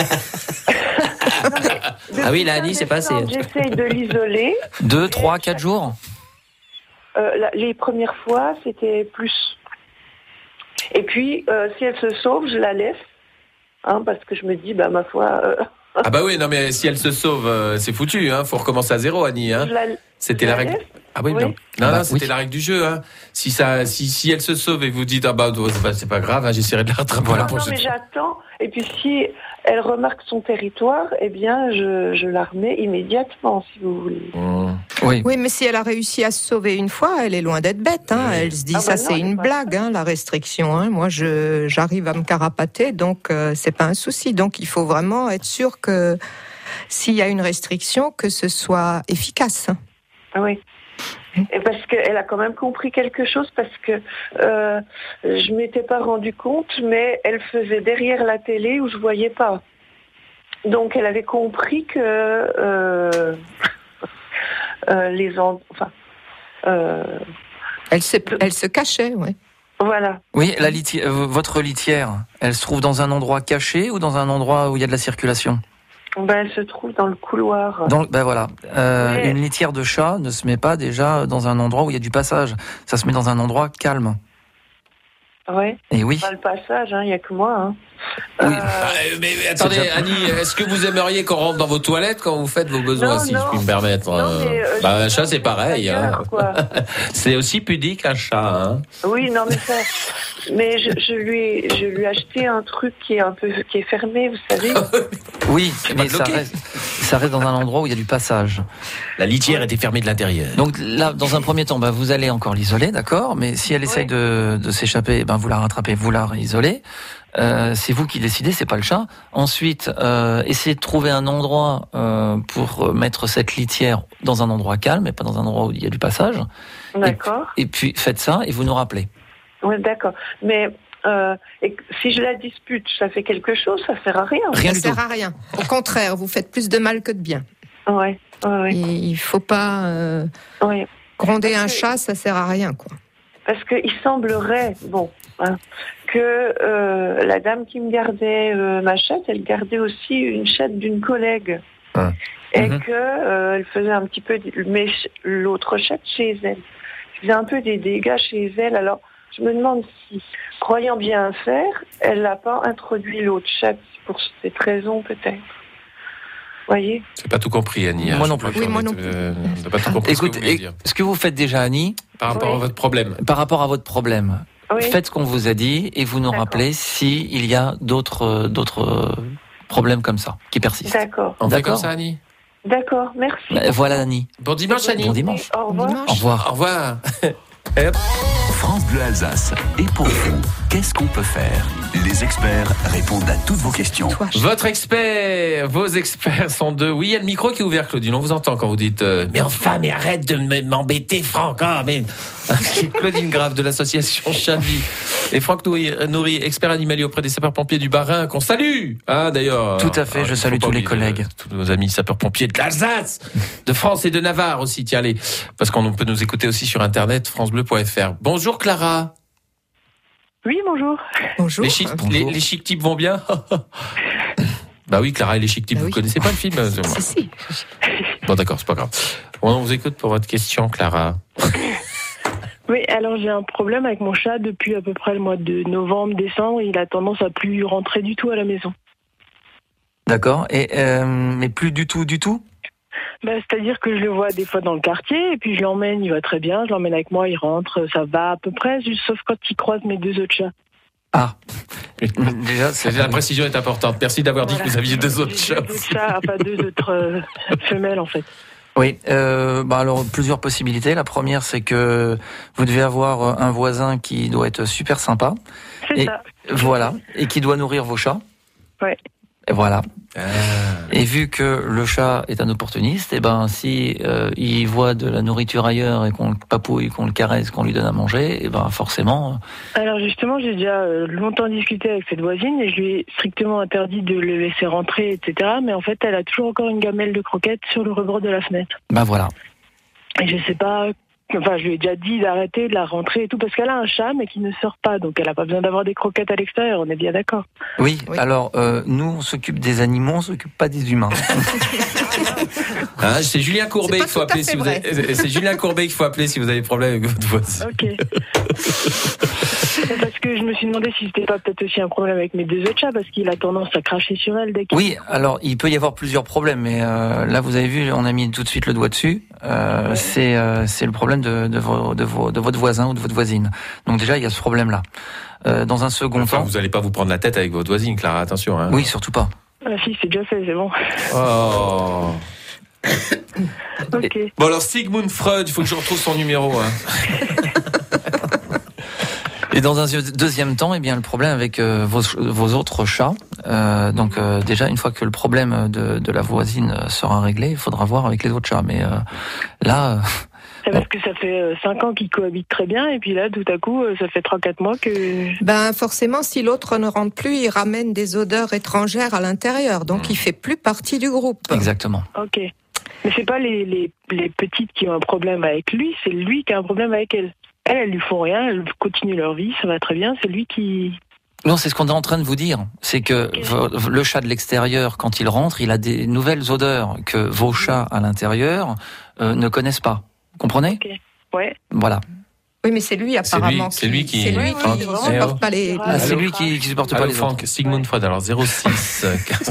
non, ah oui, là, Annie, c'est pas assez. J'essaye de l'isoler. Deux, trois, quatre jours euh, la, Les premières fois, c'était plus. Et puis, euh, si elle se sauve, je la laisse. Hein, parce que je me dis, bah, ma foi... Euh... Ah bah oui, non mais si elle se sauve, euh, c'est foutu, hein. Faut recommencer à zéro, Annie. Hein. La, c'était la, la règle. Ah oui, oui. non, non, bah, non c'était oui. la règle du jeu. Hein. Si ça, si, si elle se sauve et vous dites ah bah c'est pas, c'est pas grave, hein, j'essaierai de la rattraper. Voilà. Non, non, mais j'attends. Et puis si elle remarque son territoire, eh bien je, je la remets immédiatement, si vous voulez. Mmh. Oui. Oui, mais si elle a réussi à se sauver une fois, elle est loin d'être bête. Hein. Elle se dit ah bah ça non, c'est une blague, hein, la restriction. Hein. Moi, je j'arrive à me carapater, donc euh, c'est pas un souci. Donc il faut vraiment être sûr que s'il y a une restriction, que ce soit efficace. Ah oui. Et parce qu'elle a quand même compris quelque chose, parce que euh, je m'étais pas rendu compte, mais elle faisait derrière la télé où je voyais pas. Donc elle avait compris que euh, euh, les en... enfin euh... elle se elle se cachait, oui. Voilà. Oui, la litière, votre litière, elle se trouve dans un endroit caché ou dans un endroit où il y a de la circulation? Ben, elle se trouve dans le couloir. Donc, ben voilà. Euh, Mais... Une litière de chat ne se met pas déjà dans un endroit où il y a du passage. Ça se met dans un endroit calme. Ouais. Et oui. Pas le passage, il hein, n'y a que moi. Hein. Oui. Euh... Bah, mais, mais attendez, déjà... Annie, est-ce que vous aimeriez qu'on rentre dans vos toilettes quand vous faites vos besoins, non, si non. je puis me permettre? Non, mais, euh, bah, un chat, c'est pareil. Hein. Gueule, c'est aussi pudique un chat. Hein. Oui, non, mais ça. Mais je, je lui, je lui ai acheté un truc qui est un peu, qui est fermé, vous savez. Oui, mais ça reste, ça reste dans un endroit où il y a du passage. La litière était fermée de l'intérieur. Donc là, dans un premier temps, bah, vous allez encore l'isoler, d'accord? Mais si elle essaye oui. de, de s'échapper, ben vous la rattrapez, vous la réisolez. Euh, c'est vous qui décidez, c'est pas le chat. Ensuite, euh, essayez de trouver un endroit euh, pour mettre cette litière dans un endroit calme et pas dans un endroit où il y a du passage. D'accord. Et, et puis faites ça et vous nous rappelez. Oui, d'accord. Mais euh, et si je la dispute, ça fait quelque chose, ça sert à rien. Rien ça du sert tout. à rien. Au contraire, vous faites plus de mal que de bien. Ouais. ouais, ouais. Il faut pas euh, ouais. gronder Parce un que, chat, ça sert à rien, quoi. Parce qu'il semblerait, bon, hein, que euh, la dame qui me gardait euh, ma chatte, elle gardait aussi une chatte d'une collègue. Ah. Et Mm-hmm. que euh, elle faisait un petit peu, mais l'autre chatte chez elle. Elle faisait un peu des dégâts chez elle. Alors, je me demande si, croyant bien faire, elle n'a pas introduit l'autre chatte pour cette raison, peut-être. Voyez. J'ai pas tout compris, Annie. Moi non plus. Oui, moi non plus. Euh, pas tout compris. Écoute, ce que vous, dire. ce que vous faites déjà, Annie, par rapport oui. à votre problème. Par rapport à votre problème, oui. faites ce qu'on vous a dit et vous nous D'accord. rappelez si il y a d'autres d'autres problèmes comme ça qui persistent. D'accord. On fait D'accord. comme ça, Annie. D'accord, merci. Voilà, Annie. Bon dimanche, Annie. Bon dimanche. Au revoir. Au revoir. Au revoir. France Bleu Alsace. Et pour vous, qu'est-ce qu'on peut faire? Les experts répondent à toutes vos questions. Votre expert, vos experts sont deux. Oui, il y a le micro qui est ouvert, Claudine. On vous entend quand vous dites euh, mais enfin, mais arrête de m'embêter, Franck. Ah, mais Claudine Grave de l'association Chavi et Franck Nourri, expert animalier auprès des sapeurs-pompiers du Bas-Rhin, qu'on salue. Ah, d'ailleurs. Tout à fait. Je salue tous les collègues, tous nos amis sapeurs-pompiers de l'Alsace, de France et de Navarre aussi. Tiens, allez, parce qu'on peut nous écouter aussi sur internet francebleu point f r. Bonjour Clara. Oui, bonjour. Bonjour. Les chic, bonjour. Les, les chic types vont bien. Bah oui, Clara et les chic types, bah vous oui. connaissez pas le film? Si, si. Bon, d'accord, c'est pas grave. On vous écoute pour votre question, Clara. Oui, alors j'ai un problème avec mon chat depuis à peu près le mois de novembre, décembre. Il a tendance à plus rentrer du tout à la maison. D'accord. Et euh, mais plus du tout, du tout. Bah, c'est-à-dire que je le vois des fois dans le quartier, et puis je l'emmène, il va très bien, je l'emmène avec moi, il rentre, ça va à peu près, juste sauf quand il croise mes deux autres chats. Ah, déjà, c'est... la précision est importante. Merci d'avoir voilà. dit que vous aviez deux autres chats. Deux chats, enfin deux autres euh, femelles en fait. Oui, euh, bah alors plusieurs possibilités. La première, c'est que vous devez avoir un voisin qui doit être super sympa. C'est et, ça. Voilà, et qui doit nourrir vos chats. Ouais. Et voilà. Ah. Et vu que le chat est un opportuniste, et ben si euh, il voit de la nourriture ailleurs et qu'on le papouille, qu'on le caresse, qu'on lui donne à manger, et ben forcément. Alors justement, j'ai déjà longtemps discuté avec cette voisine et je lui ai strictement interdit de le laisser rentrer, et cetera. Mais en fait, elle a toujours encore une gamelle de croquettes sur le rebord de la fenêtre. Ben voilà. Et je sais pas. Enfin, je lui ai déjà dit d'arrêter de la rentrer et tout, parce qu'elle a un chat, mais qui ne sort pas, donc elle n'a pas besoin d'avoir des croquettes à l'extérieur, on est bien d'accord. Oui, oui. alors, euh, nous, on s'occupe des animaux, on s'occupe pas des humains. Hein, c'est Julien Courbet qu'il faut appeler si vous avez... C'est Julien Courbet qu'il faut appeler si vous avez problème avec votre voisin. Ok. Parce que je me suis demandé si c'était pas peut-être aussi un problème avec mes deux autres chats, parce qu'il a tendance à cracher sur elle dès qu'il... Oui, alors, il peut y avoir plusieurs problèmes, mais euh, là, vous avez vu, on a mis tout de suite le doigt dessus. Euh, ouais. c'est, euh, c'est le problème de, de, vos, de, vos, de votre voisin ou de votre voisine. Donc déjà, il y a ce problème-là. Euh, dans un second enfin, temps... Vous n'allez pas vous prendre la tête avec votre voisine, Clara, attention. Hein. Oui, surtout pas. Ah si, c'est déjà fait, c'est bon. Oh. Ok. Bon alors, Sigmund Freud, il faut que je retrouve son numéro. Hein. Et dans un deuxième temps, eh bien, le problème avec euh, vos, vos autres chats. Euh, donc euh, déjà, une fois que le problème de, de la voisine sera réglé, il faudra voir avec les autres chats. Mais euh, là... Euh, c'est parce que ça fait cinq ans qu'ils cohabitent très bien, et puis là, tout à coup, ça fait trois quatre mois que... Ben forcément, si l'autre ne rentre plus, il ramène des odeurs étrangères à l'intérieur, donc mmh. il fait plus partie du groupe. Exactement. Ok. Mais c'est pas les, les, les petites qui ont un problème avec lui, c'est lui qui a un problème avec elle. Elles, elles lui font rien, elles continuent leur vie, ça va très bien, c'est lui qui... Non, c'est ce qu'on est en train de vous dire. C'est que okay. le chat de l'extérieur, quand il rentre, il a des nouvelles odeurs que vos chats à l'intérieur euh, ne connaissent pas. Vous comprenez ? Ok, ouais. Voilà. Oui, mais c'est lui apparemment. C'est lui qui... C'est lui qui ne supporte pas les... Ah, c'est lui qui, qui supporte pas Allô, les Franck, autres. Sigmund Freud, alors zéro six...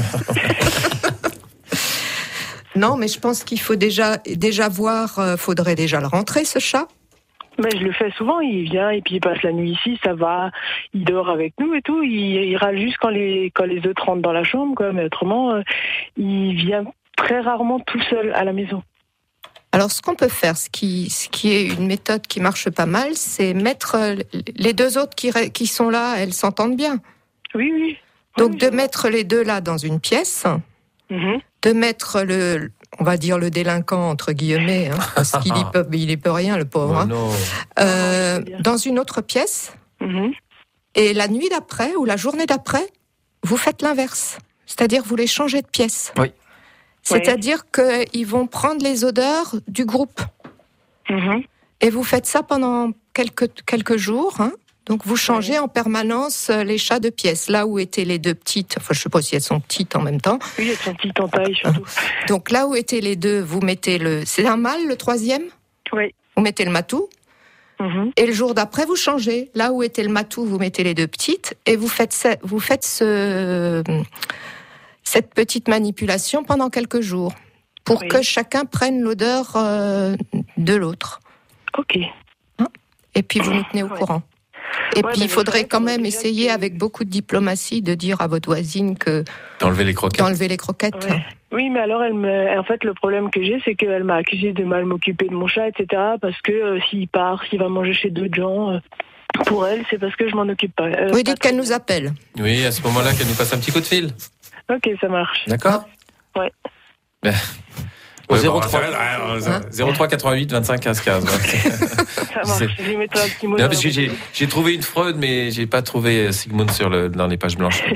Non, mais je pense qu'il faut déjà, déjà voir, euh, faudrait déjà le rentrer, ce chat. Ben, je le fais souvent, il vient et puis il passe la nuit ici, ça va, il dort avec nous et tout, il, il râle juste quand les, quand les autres rentrent dans la chambre, quoi, mais autrement, euh, il vient très rarement tout seul à la maison. Alors, ce qu'on peut faire, ce qui, ce qui est une méthode qui marche pas mal, c'est mettre les deux autres qui, qui sont là, elles s'entendent bien. Oui, oui. Donc, oui, de mettre les deux là dans une pièce, mm-hmm. de mettre le, on va dire le délinquant, entre guillemets, hein, parce qu'il y peut, il y peut rien, le pauvre, hein, euh, dans une autre pièce, mm-hmm. et la nuit d'après, ou la journée d'après, vous faites l'inverse. C'est-à-dire, vous les changez de pièce. Oui. C'est-à-dire ouais. qu'ils vont prendre les odeurs du groupe. Mm-hmm. Et vous faites ça pendant quelques, quelques jours. Hein. Donc vous changez ouais. en permanence les chats de pièce. Là où étaient les deux petites, enfin je ne sais pas si elles sont petites en même temps. Oui, elles sont petites en taille surtout. Donc là où étaient les deux, vous mettez le... C'est un mâle, le troisième ? Oui. Vous mettez le matou. Mm-hmm. Et le jour d'après, vous changez. Là où était le matou, vous mettez les deux petites. Et vous faites, ce... vous faites ce... cette petite manipulation pendant quelques jours, pour oui. que chacun prenne l'odeur euh, de l'autre. Ok. Hein ? Et puis vous nous tenez au ouais. courant. Et ouais, puis il faudrait quand même essayer, que... avec beaucoup de diplomatie, de dire à votre voisine que d'enlever les croquettes. D'enlever les croquettes. Ouais. Oui, mais alors elle me, en fait, le problème que j'ai, c'est qu'elle m'a accusé de mal m'occuper de mon chat, et cetera. Parce que euh, s'il part, s'il va manger chez d'autres gens. Euh... Pour elle, c'est parce que je m'en occupe pas. Euh, oui, dites qu'elle nous appelle. Oui, à ce moment-là, qu'elle nous passe un petit coup de fil. Ok, ça marche. D'accord. Ouais. Ben, au ouais, zéro trois zéro trois quatre-vingt-huit vingt-cinq quinze quinze. Ça marche. Je vais mettre un petit mot. Non, parce que j'ai, j'ai trouvé une Freud, mais j'ai pas trouvé Sigmund sur le, dans les pages blanches.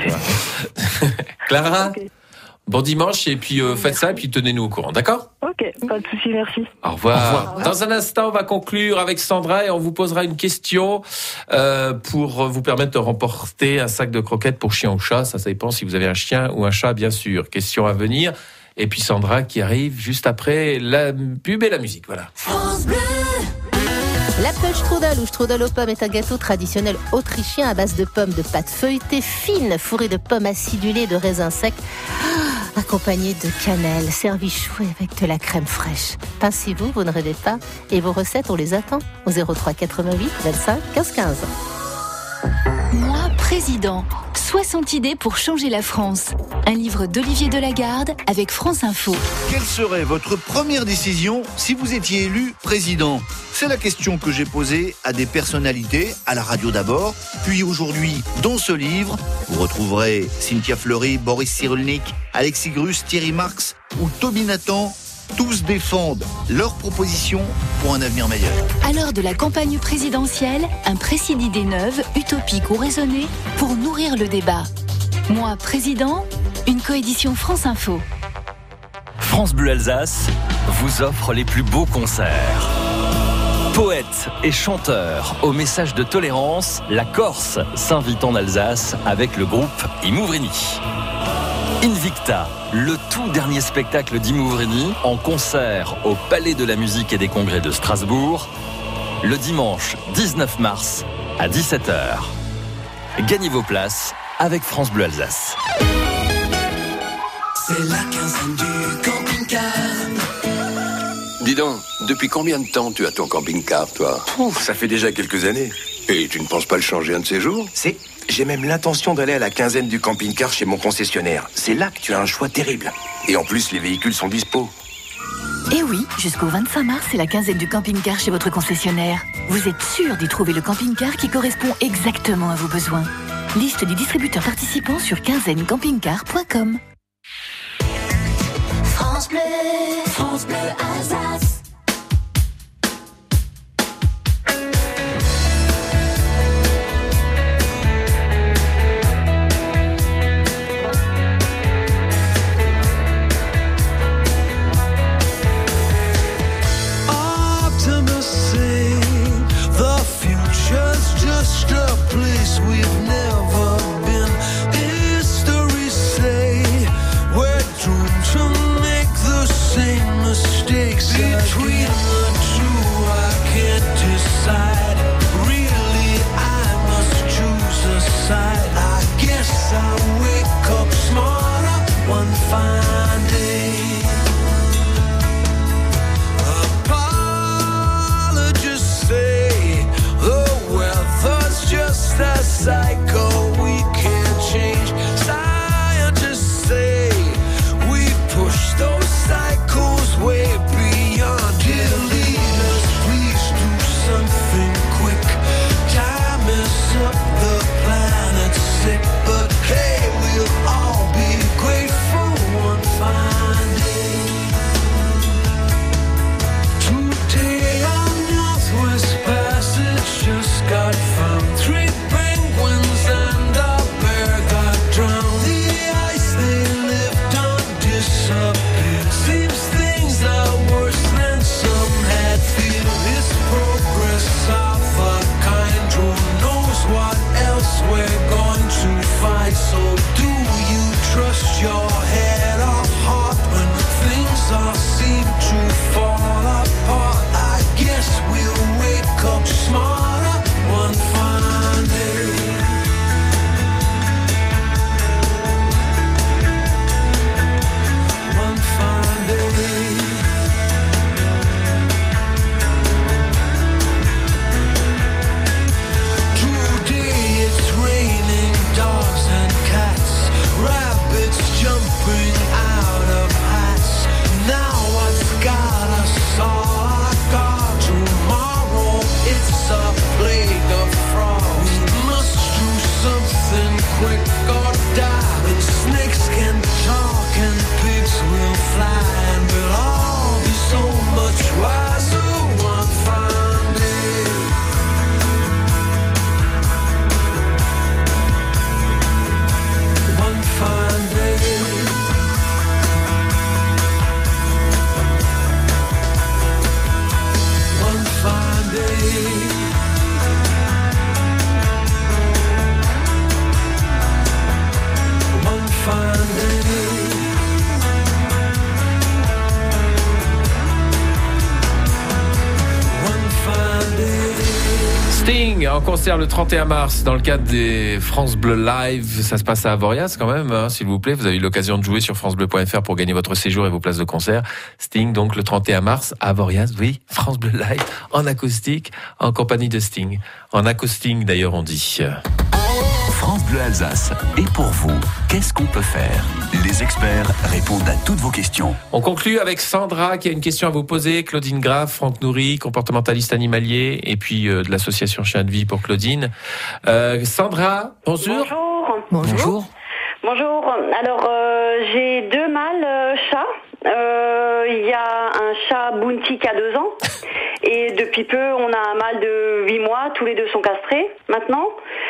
Clara. Okay. Bon dimanche, et puis euh, faites ça, et puis tenez-nous au courant, d'accord ? Ok, pas de souci, merci. Au revoir. Au revoir. Dans un instant, on va conclure avec Sandra, et on vous posera une question euh, pour vous permettre de remporter un sac de croquettes pour chien ou chat. Ça, ça dépend si vous avez un chien ou un chat, bien sûr. Question à venir. Et puis Sandra qui arrive juste après la pub et la musique, voilà. France Bleu. L'Apfelstrudel ou strudel aux pommes est un gâteau traditionnel autrichien à base de pommes de pâte feuilletée fine, fourrée de pommes acidulées et de raisins secs, accompagné de cannelle, servi chaud avec de la crème fraîche. Pincez-vous, vous ne rêvez pas, et vos recettes, on les attend au zéro trois quatre-vingt-huit vingt-cinq quinze quinze. Moi, président, soixante idées pour changer la France. Un livre d'Olivier Delagarde avec France Info. Quelle serait votre première décision si vous étiez élu président ? C'est la question que j'ai posée à des personnalités, à la radio d'abord, puis aujourd'hui, dans ce livre, vous retrouverez Cynthia Fleury, Boris Cyrulnik, Alexis Grus, Thierry Marx ou Toby Nathan. Tous défendent leurs propositions pour un avenir meilleur. À l'heure de la campagne présidentielle, un précis d'idées neuves, utopiques ou raisonnées, pour nourrir le débat. Moi, président, une coédition France Info. France Bleu Alsace vous offre les plus beaux concerts. Poètes et chanteurs au message de tolérance, la Corse s'invite en Alsace avec le groupe Imouvrini. Invicta, le tout dernier spectacle d'Imouvrini en concert au Palais de la Musique et des Congrès de Strasbourg, le dimanche dix-neuf mars à dix-sept heures. Gagnez vos places avec France Bleu Alsace. C'est la quinzaine du camping-car. Dis donc, depuis combien de temps tu as ton camping-car, toi ? Ouf, ça fait déjà quelques années. Et tu ne penses pas le changer un de ces jours ? C'est... J'ai même l'intention d'aller à la quinzaine du camping-car chez mon concessionnaire. C'est là que tu as un choix terrible. Et en plus, les véhicules sont dispo. Eh oui, jusqu'au vingt-cinq mars, c'est la quinzaine du camping-car chez votre concessionnaire. Vous êtes sûr d'y trouver le camping-car qui correspond exactement à vos besoins. Liste des distributeurs participants sur quinzaine camping car point com. France Bleu, France Bleu Alsace. Say en concert le trente et un mars dans le cadre des France Bleu Live. Ça se passe à Avoriaz quand même, hein, s'il vous plaît. Vous avez eu l'occasion de jouer sur francebleu point f r pour gagner votre séjour et vos places de concert. Sting, donc le trente et un mars à Avoriaz, oui, France Bleu Live, en acoustique, en compagnie de Sting. En acoustique d'ailleurs on dit. France Bleu Alsace. Et pour vous, qu'est-ce qu'on peut faire? Les experts répondent à toutes vos questions. On conclut avec Sandra qui a une question à vous poser. Claudine Graff, Franck Nourri, comportementaliste animalier, et puis euh, de l'association Chien de Vie pour Claudine. Euh, Sandra, bonjour. Bonjour. Bonjour. Bonjour. Alors, euh, j'ai deux mâles euh, chats. Euh, Il y a un chat Bounty qui a deux ans. Et depuis peu, on a un mâle de huit mois. Tous les deux sont castrés maintenant.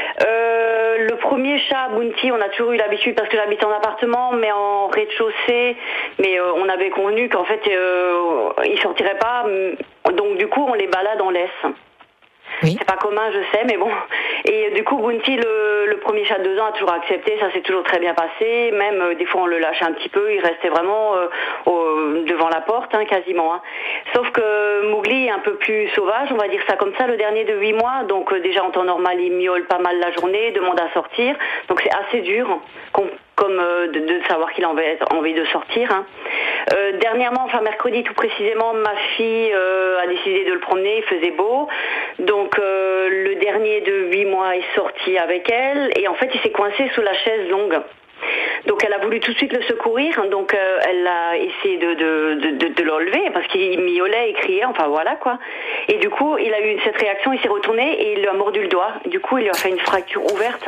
Euh, le premier chat Bounty, on a toujours eu l'habitude parce que j'habite en appartement, mais en rez-de-chaussée. Mais euh, on avait convenu qu'en fait, euh, il sortirait pas. Donc du coup, on les balade en laisse. Oui. C'est pas commun, je sais, mais bon. Et du coup, Bounty, le, le premier chat de deux ans, a toujours accepté. Ça s'est toujours très bien passé. Même euh, des fois, on le lâchait un petit peu. Il restait vraiment euh, au, devant la porte, hein, quasiment. Hein. Sauf que Mowgli est un peu plus sauvage, on va dire ça comme ça. Le dernier de huit mois, donc euh, déjà en temps normal, il miaule pas mal la journée, demande à sortir. Donc c'est assez dur, com- comme euh, de, de savoir qu'il a envie, envie de sortir. Hein. Euh, dernièrement, enfin mercredi tout précisément, ma fille euh, a décidé de le promener. Il faisait beau. Donc euh, le dernier de huit mois est sorti avec elle et en fait il s'est coincé sous la chaise longue. Donc elle a voulu tout de suite le secourir, donc euh, elle a essayé de, de, de, de, de l'enlever parce qu'il miaulait et criait, enfin voilà quoi. Et du coup il a eu cette réaction, il s'est retourné et il lui a mordu le doigt. Du coup il lui a fait une fracture ouverte.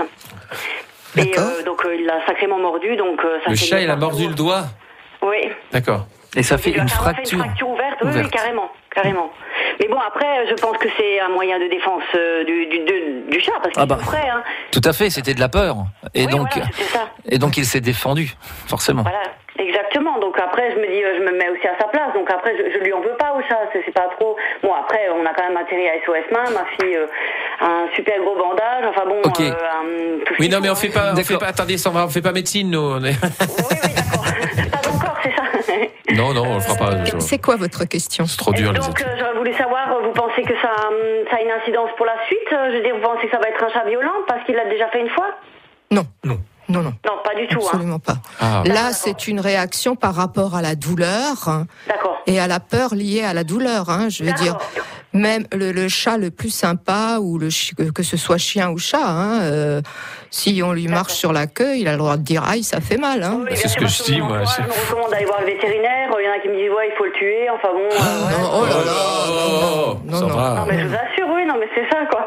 Et euh, donc euh, il l'a sacrément mordu. Donc euh, ça le fait chat il a mordu le doigt. Oui. D'accord. Et ça fait il une fait fracture. une fracture ouverte, oui, ouverte. oui, carrément, carrément. Mais bon, après, je pense que c'est un moyen de défense euh, du, du, du, du chat, parce qu'il Ah bah, souffrait. Hein. Tout à fait, c'était de la peur. Et Oui, donc, voilà, c'était ça. et donc il s'est défendu, forcément. Voilà, exactement. Donc après, je me dis, euh, je me mets aussi à sa place. Donc après, je, je lui en veux pas au chat. C'est, c'est pas trop. Bon, après, on a quand même atterri à S O S Main. Ma fille, euh, un super gros bandage. Enfin bon. Ok. Euh, un, tout Oui, non, mais on fait pas, on D'accord. fait pas. Attendez, Sandra, on fait pas médecine, nous. On est... Pas encore, c'est ça. Non, non, on le fera pas. je- C'est quoi votre question? C'est trop dur, les Donc, euh, j'aurais voulu savoir, euh, vous pensez que ça, hum, ça a une incidence pour la suite? Euh, Je veux dire, vous pensez que ça va être un chat violent parce qu'il l'a déjà fait une fois? Non. Non. Non, non. Non, pas du tout. Absolument hein. pas. Ah. Là, c'est une réaction par rapport à la douleur D'accord. et à la peur liée à la douleur. Hein. Je veux dire, même le, le chat le plus sympa, ou le chi- que ce soit chien ou chat, hein, euh, si on lui marche sur la queue, il a le droit de dire aïe, ça fait mal. Hein. C'est ce que je dis, moi. Je me recommande d'aller voir le vétérinaire. Il y en a qui me disent, ouais, il faut le tuer. Enfin bon. euh, ouais. Non, oh là là, Oh, non, non, Sandra. Non, mais je vous assure, oui, non, mais c'est ça, quoi.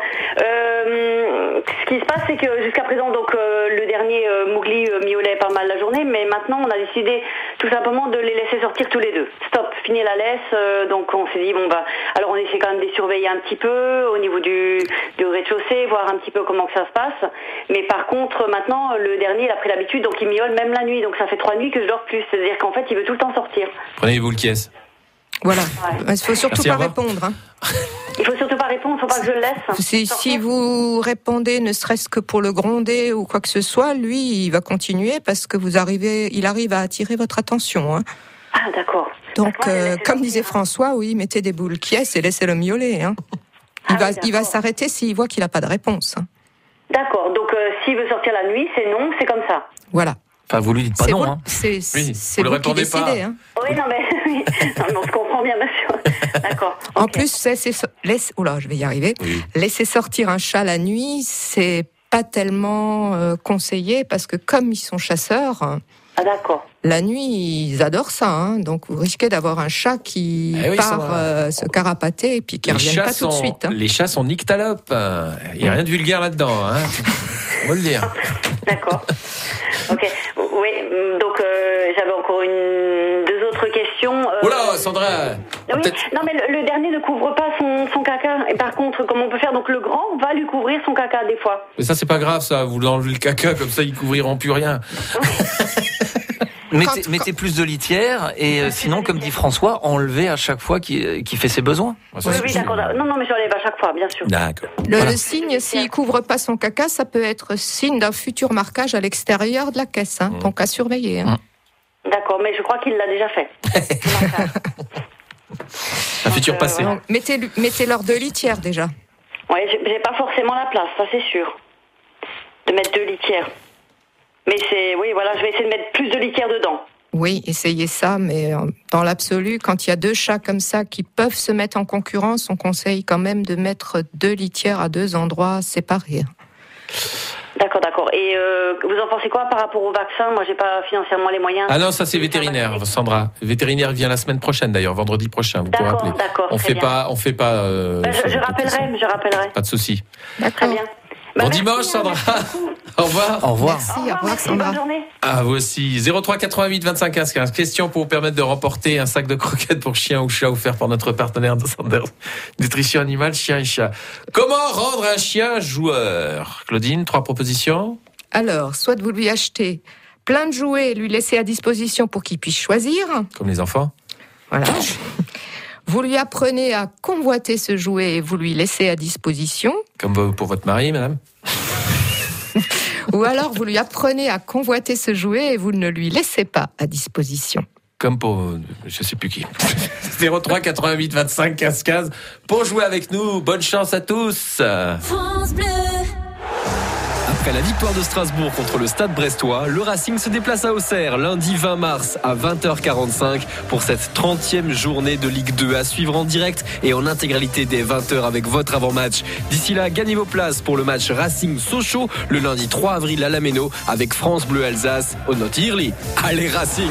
Euh, ce qui se passe, c'est que jusqu'à présent, donc, euh, le dernier euh, Mowgli euh, miaulait pas mal la journée, mais maintenant, on a décidé tout simplement de les laisser sortir tous les deux. Stop, fini la laisse. Euh, donc, on s'est dit, bon, bah, alors on essaie quand même de les surveiller un petit peu au niveau du, du rez-de-chaussée, voir un petit peu comment que ça se passe. Mais par contre, maintenant, le dernier, il a pris l'habitude, donc il miaule même la nuit. Donc, ça fait trois nuits que je dors plus. C'est-à-dire qu'en fait, il veut tout le temps sortir. Prenez-vous le caisse. Voilà. Il ne faut surtout Merci, au pas revoir. répondre. Hein. Il faut surtout pas répondre, faut pas que je le laisse. Si, si vous répondez, ne serait-ce que pour le gronder ou quoi que ce soit, lui, il va continuer parce que vous arrivez, il arrive à attirer votre attention. Hein. Ah, d'accord. Donc, euh, comme disait François, oui, mettez des boules qui est et laissez-le miauler. Hein. Il, Ah va, oui, il va s'arrêter s'il voit qu'il n'a pas de réponse. Hein. D'accord, donc euh, s'il veut sortir la nuit, c'est non, c'est comme ça. Voilà. Enfin, vous lui dites pas C'est non. vous, Hein. c'est, Oui, c'est vous le vous qui répondez pas. décidez. Hein. Oui, non, mais oui. Non, mais on se comprend bien, bien sûr. D'accord. En plus, laisser, laisse, oula, je vais y arriver. Oui. Laisser sortir un chat la nuit, c'est pas tellement euh, conseillé parce que comme ils sont chasseurs, Ah, d'accord. la nuit, ils adorent ça. Hein, donc, vous risquez d'avoir un chat qui Eh oui, ça part va. euh, se carapater et puis qui ne revienne pas tout de sont, suite. Hein. les chats sont nyctalopes. Il n'y a rien de vulgaire là-dedans. Hein. On va le dire. D'accord. Ok. Oui, donc euh, j'avais encore une, deux autres questions. Euh, Oh là, Sandra. Oui, non, mais le, le dernier ne couvre pas son, son caca. Et par contre, comment on peut faire? Donc le grand va lui couvrir son caca des fois. Mais ça, c'est pas grave, ça. Vous enlevez le caca, comme ça, ils couvriront plus rien. Mettez, mettez plus de litière et euh, sinon, comme dit François, enlevez à chaque fois qu'il, qu'il fait ses besoins. Oui, oui, d'accord. Non, non, mais j'enlève à chaque fois, bien sûr. D'accord. Le, le signe, s'il couvre pas son caca, ça peut être signe d'un futur marquage à l'extérieur de la caisse. Hein, Mmh. Donc à surveiller. Hein. D'accord, mais je crois qu'il l'a déjà fait. Un futur passé. Donc, mettez, mettez-leur de litière déjà. Ouais, j'ai, j'ai pas forcément la place, ça c'est sûr. De mettre deux litières. Mais c'est, oui, voilà, je vais essayer de mettre plus de litières dedans. Oui, essayez ça, mais dans l'absolu, quand il y a deux chats comme ça qui peuvent se mettre en concurrence, on conseille quand même de mettre deux litières à deux endroits séparés. D'accord, d'accord. Et euh, vous en pensez quoi par rapport au vaccin ? Moi, j'ai pas financièrement les moyens. Ah non, ça c'est vétérinaire, Sandra. Le vétérinaire vient la semaine prochaine d'ailleurs, vendredi prochain. Vous d'accord, pouvez rappeler. D'accord, on très fait bien. pas, on fait pas. Euh, ben, je, je rappellerai, je rappellerai. Pas de souci. Très bien. Bon bah, dimanche, merci, Sandra. hein, au revoir. Au revoir. Merci, au au revoir, merci, Sandra. bonne journée. Ah, vous aussi. zéro trois quatre-vingt-huit vingt-cinq quinze quinze. Question pour vous permettre de remporter un sac de croquettes pour chien ou chat offert par notre partenaire de Sanders Nutrition Animale, chien et chat. Comment rendre un chien joueur ? Claudine, trois propositions. Alors, soit vous lui achetez plein de jouets et lui laissez à disposition pour qu'il puisse choisir. Comme les enfants. Voilà. Vous lui apprenez à convoiter ce jouet et vous lui laissez à disposition. Comme pour votre mari, madame. Ou alors vous lui apprenez à convoiter ce jouet et vous ne lui laissez pas à disposition. Comme pour, je sais plus qui. zéro trois quatre-vingt-huit vingt-cinq quinze quinze. Pour jouer avec nous, bonne chance à tous. France Bleu. Après la victoire de Strasbourg contre le Stade brestois, le Racing se déplace à Auxerre lundi vingt mars à vingt heures quarante-cinq pour cette trentième journée de Ligue deux à suivre en direct et en intégralité dès vingt heures avec votre avant-match. D'ici là, gagnez vos places pour le match Racing-Sochaux le lundi trois avril à la Méno avec France Bleu Alsace au Notirly. Allez Racing!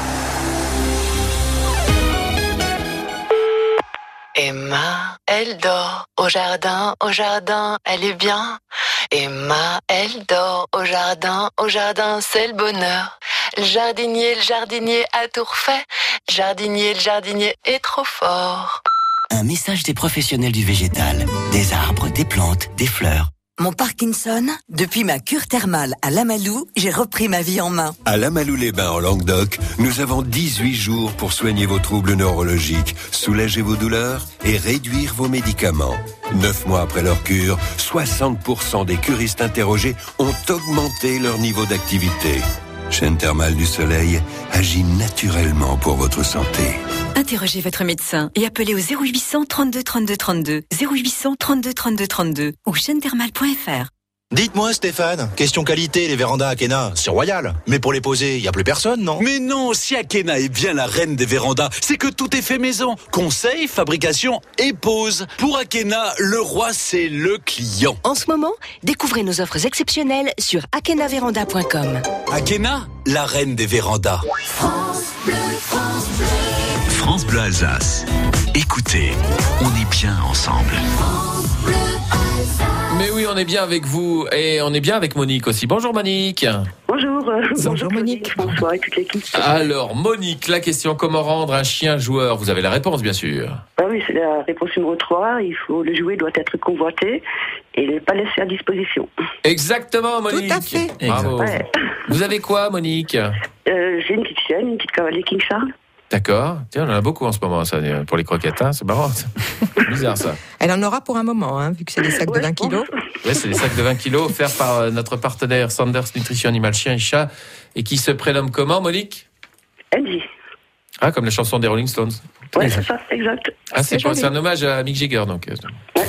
Emma, elle dort au jardin, au jardin, elle est bien. Emma, elle dort au jardin, au jardin, c'est le bonheur. Le jardinier, le jardinier a tout refait. Le jardinier, le jardinier est trop fort. Un message des professionnels du végétal. Des arbres, des plantes, des fleurs. Mon Parkinson, depuis ma cure thermale à Lamalou, j'ai repris ma vie en main. À Lamalou-les-Bains en Languedoc, nous avons dix-huit jours pour soigner vos troubles neurologiques, soulager vos douleurs et réduire vos médicaments. Neuf mois après leur cure, soixante pour cent des curistes interrogés ont augmenté leur niveau d'activité. Chaîne thermale du soleil agit naturellement pour votre santé. Interrogez votre médecin et appelez au zéro huit cents trente-deux trente-deux trente-deux, zéro huit cents trente-deux trente-deux trente-deux ou chaîne thermale point f r. Dites-moi Stéphane, question qualité, les vérandas Akena, c'est royal. Mais pour les poser, il n'y a plus personne, non? Mais non, si Akena est bien la reine des vérandas, c'est que tout est fait maison. Conseil, fabrication et pose. Pour Akena, le roi c'est le client. En ce moment, découvrez nos offres exceptionnelles sur akena véranda point com. Akena, la reine des vérandas. France Bleu, France Bleu. France Bleu Alsace. Écoutez, on est bien ensemble. France Bleu Alsace. Mais oui, on est bien avec vous et on est bien avec Monique aussi. Bonjour Monique. Bonjour. Euh, bonjour, bonjour Monique. Bonsoir et toute l'équipe. Alors Monique, la question, comment rendre un chien joueur? Vous avez la réponse bien sûr. Ah oui, c'est la réponse numéro trois. Il faut, le jouet doit être convoité et ne pas laissé à disposition. Exactement Monique. Tout à fait. Bravo. Ouais. Vous avez quoi Monique? Euh, j'ai une petite chienne, une petite cavalier King Charles. D'accord. Tiens, on en a beaucoup en ce moment, ça, pour les croquettes, hein. C'est marrant. C'est bizarre, ça. Elle en aura pour un moment, hein, vu que c'est des sacs de vingt kilos. Oui, c'est des sacs de vingt kilos offerts par euh, notre partenaire Sanders Nutrition Animale Chien et Chat et qui se prénomme comment, Monique? Andy. Ah, comme la chanson des Rolling Stones. Ouais, c'est ça, exact. Ah, c'est, c'est, pour, c'est un hommage à Mick Jagger, donc. Ouais.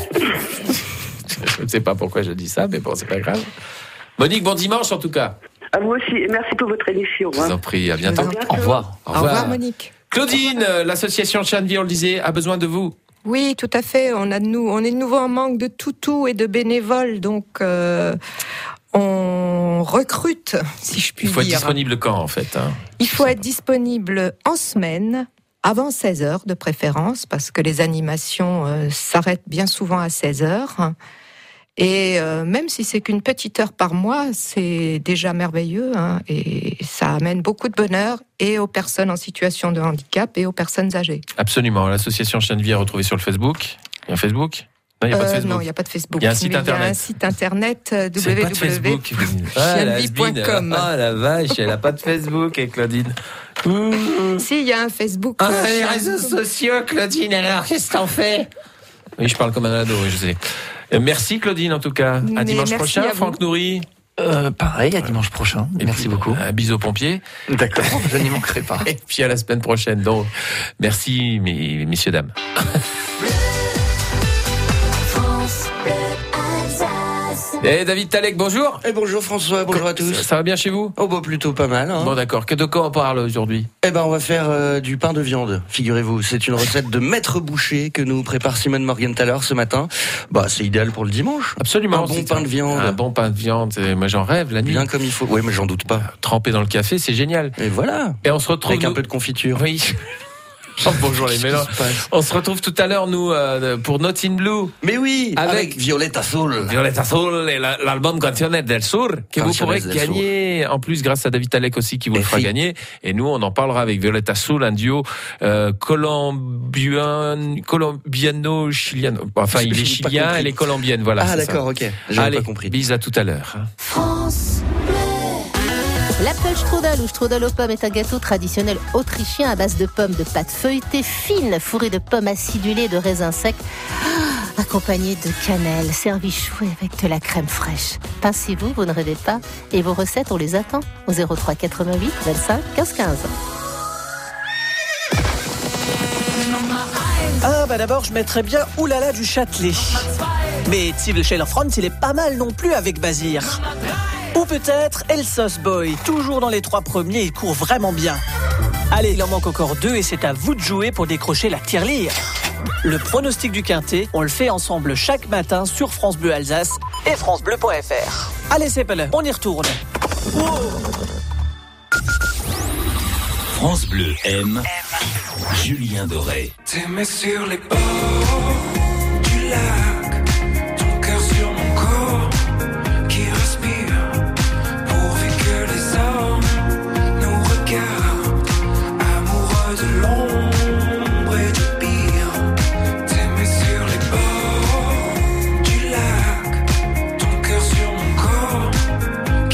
Je ne sais pas pourquoi je dis ça, mais bon, c'est pas grave. Monique, bon dimanche en tout cas. À vous aussi, et merci pour votre émission. Je vous en prie, à bientôt. Au revoir. Au revoir, Monique. Claudine, l'association Chien de Vie, on le disait, a besoin de vous. Oui, tout à fait. On a de nous, on est de nouveau en manque de toutous et de bénévoles, donc euh, on recrute, si je puis dire. Il faut être disponible quand, en fait hein Il faut être disponible en semaine, avant seize heures de préférence, parce que les animations euh, s'arrêtent bien souvent à seize heures. Et euh, même si c'est qu'une petite heure par mois, c'est déjà merveilleux hein, et ça amène beaucoup de bonheur et aux personnes en situation de handicap et aux personnes âgées. Absolument. L'association Chien de Vie est retrouvée sur le Facebook. Il y a un Facebook ? Non, il n'y a, euh, non, il n'y a pas de Facebook. Il y a un site Mais internet. Il y a un site internet euh, w w w point chien de vie point com. Ah la vache, elle n'a pas de Facebook, et Claudine. Mmh. Si, il y a un Facebook. Ah, euh, les réseaux sociaux, Claudine, alors qu'est-ce que t'en fais ? Oui, je parle comme un ado, oui, je sais. Merci Claudine en tout cas. Mais à dimanche prochain, Franck Nourri. Euh, pareil, à dimanche prochain. Et merci puis, beaucoup. Un bisou aux pompiers. D'accord, je n'y manquerai pas. Et puis à la semaine prochaine. Donc, merci, mes, messieurs, dames. France Bleu. Et David Talek, bonjour. Et bonjour François, bonjour à tous. Ça, ça va bien chez vous? Oh bah plutôt pas mal. Hein. Bon d'accord, que de quoi on parle aujourd'hui? Eh ben on va faire euh, du pain de viande, figurez-vous. C'est une recette de Maître Boucher que nous prépare Simone Morgenthaler ce matin. Bah c'est idéal pour le dimanche. Absolument. Un bon pain de viande. Un bon pain de viande, moi j'en rêve la nuit. Bien comme il faut. Oui mais j'en doute pas. Trempé dans le café, c'est génial. Et voilà. Et on se retrouve avec nous... un peu de confiture. Oui. Oh, bonjour les mélanges. On se retrouve tout à l'heure nous euh, pour Not in Blue. Mais oui, avec, avec Violeta Azul. Violeta Azul et la, l'album Canciones del Sur que vous pourrez gagner en plus grâce à David Talek aussi qui vous et le fera si. gagner. Et nous on en parlera avec Violeta Azul, un duo euh, colombian, colombiano chiliano. Enfin il est chilien, elle est colombienne. Voilà. Ah d'accord, ok. J'avais Allez, pas compris. Bis à tout à l'heure. France Bleu. L'Apfelstrudel ou strudel aux pommes est un gâteau traditionnel autrichien à base de pommes de pâte feuilletée fine, fourrée de pommes acidulées et de raisins secs, ah, accompagné de cannelle, servi chaud avec de la crème fraîche. Pincez-vous, vous ne rêvez pas. Et vos recettes, on les attend au zéro trois quatre-vingt-huit vingt-cinq quinze quinze. Ah bah d'abord je mettrais bien Oulala du Châtelet. Mais Zwiebelschäler Franz il est pas mal non plus avec Bazir. Ou peut-être El Sauce Boy, toujours dans les trois premiers, il court vraiment bien. Allez, il en manque encore deux et c'est à vous de jouer pour décrocher la tirelire. Le pronostic du Quintet, on le fait ensemble chaque matin sur France Bleu Alsace et francebleu point f r. Allez c'est pas là, on y retourne. Wow. France Bleu aime Julien Doré. T'aimais sur les bords du lac.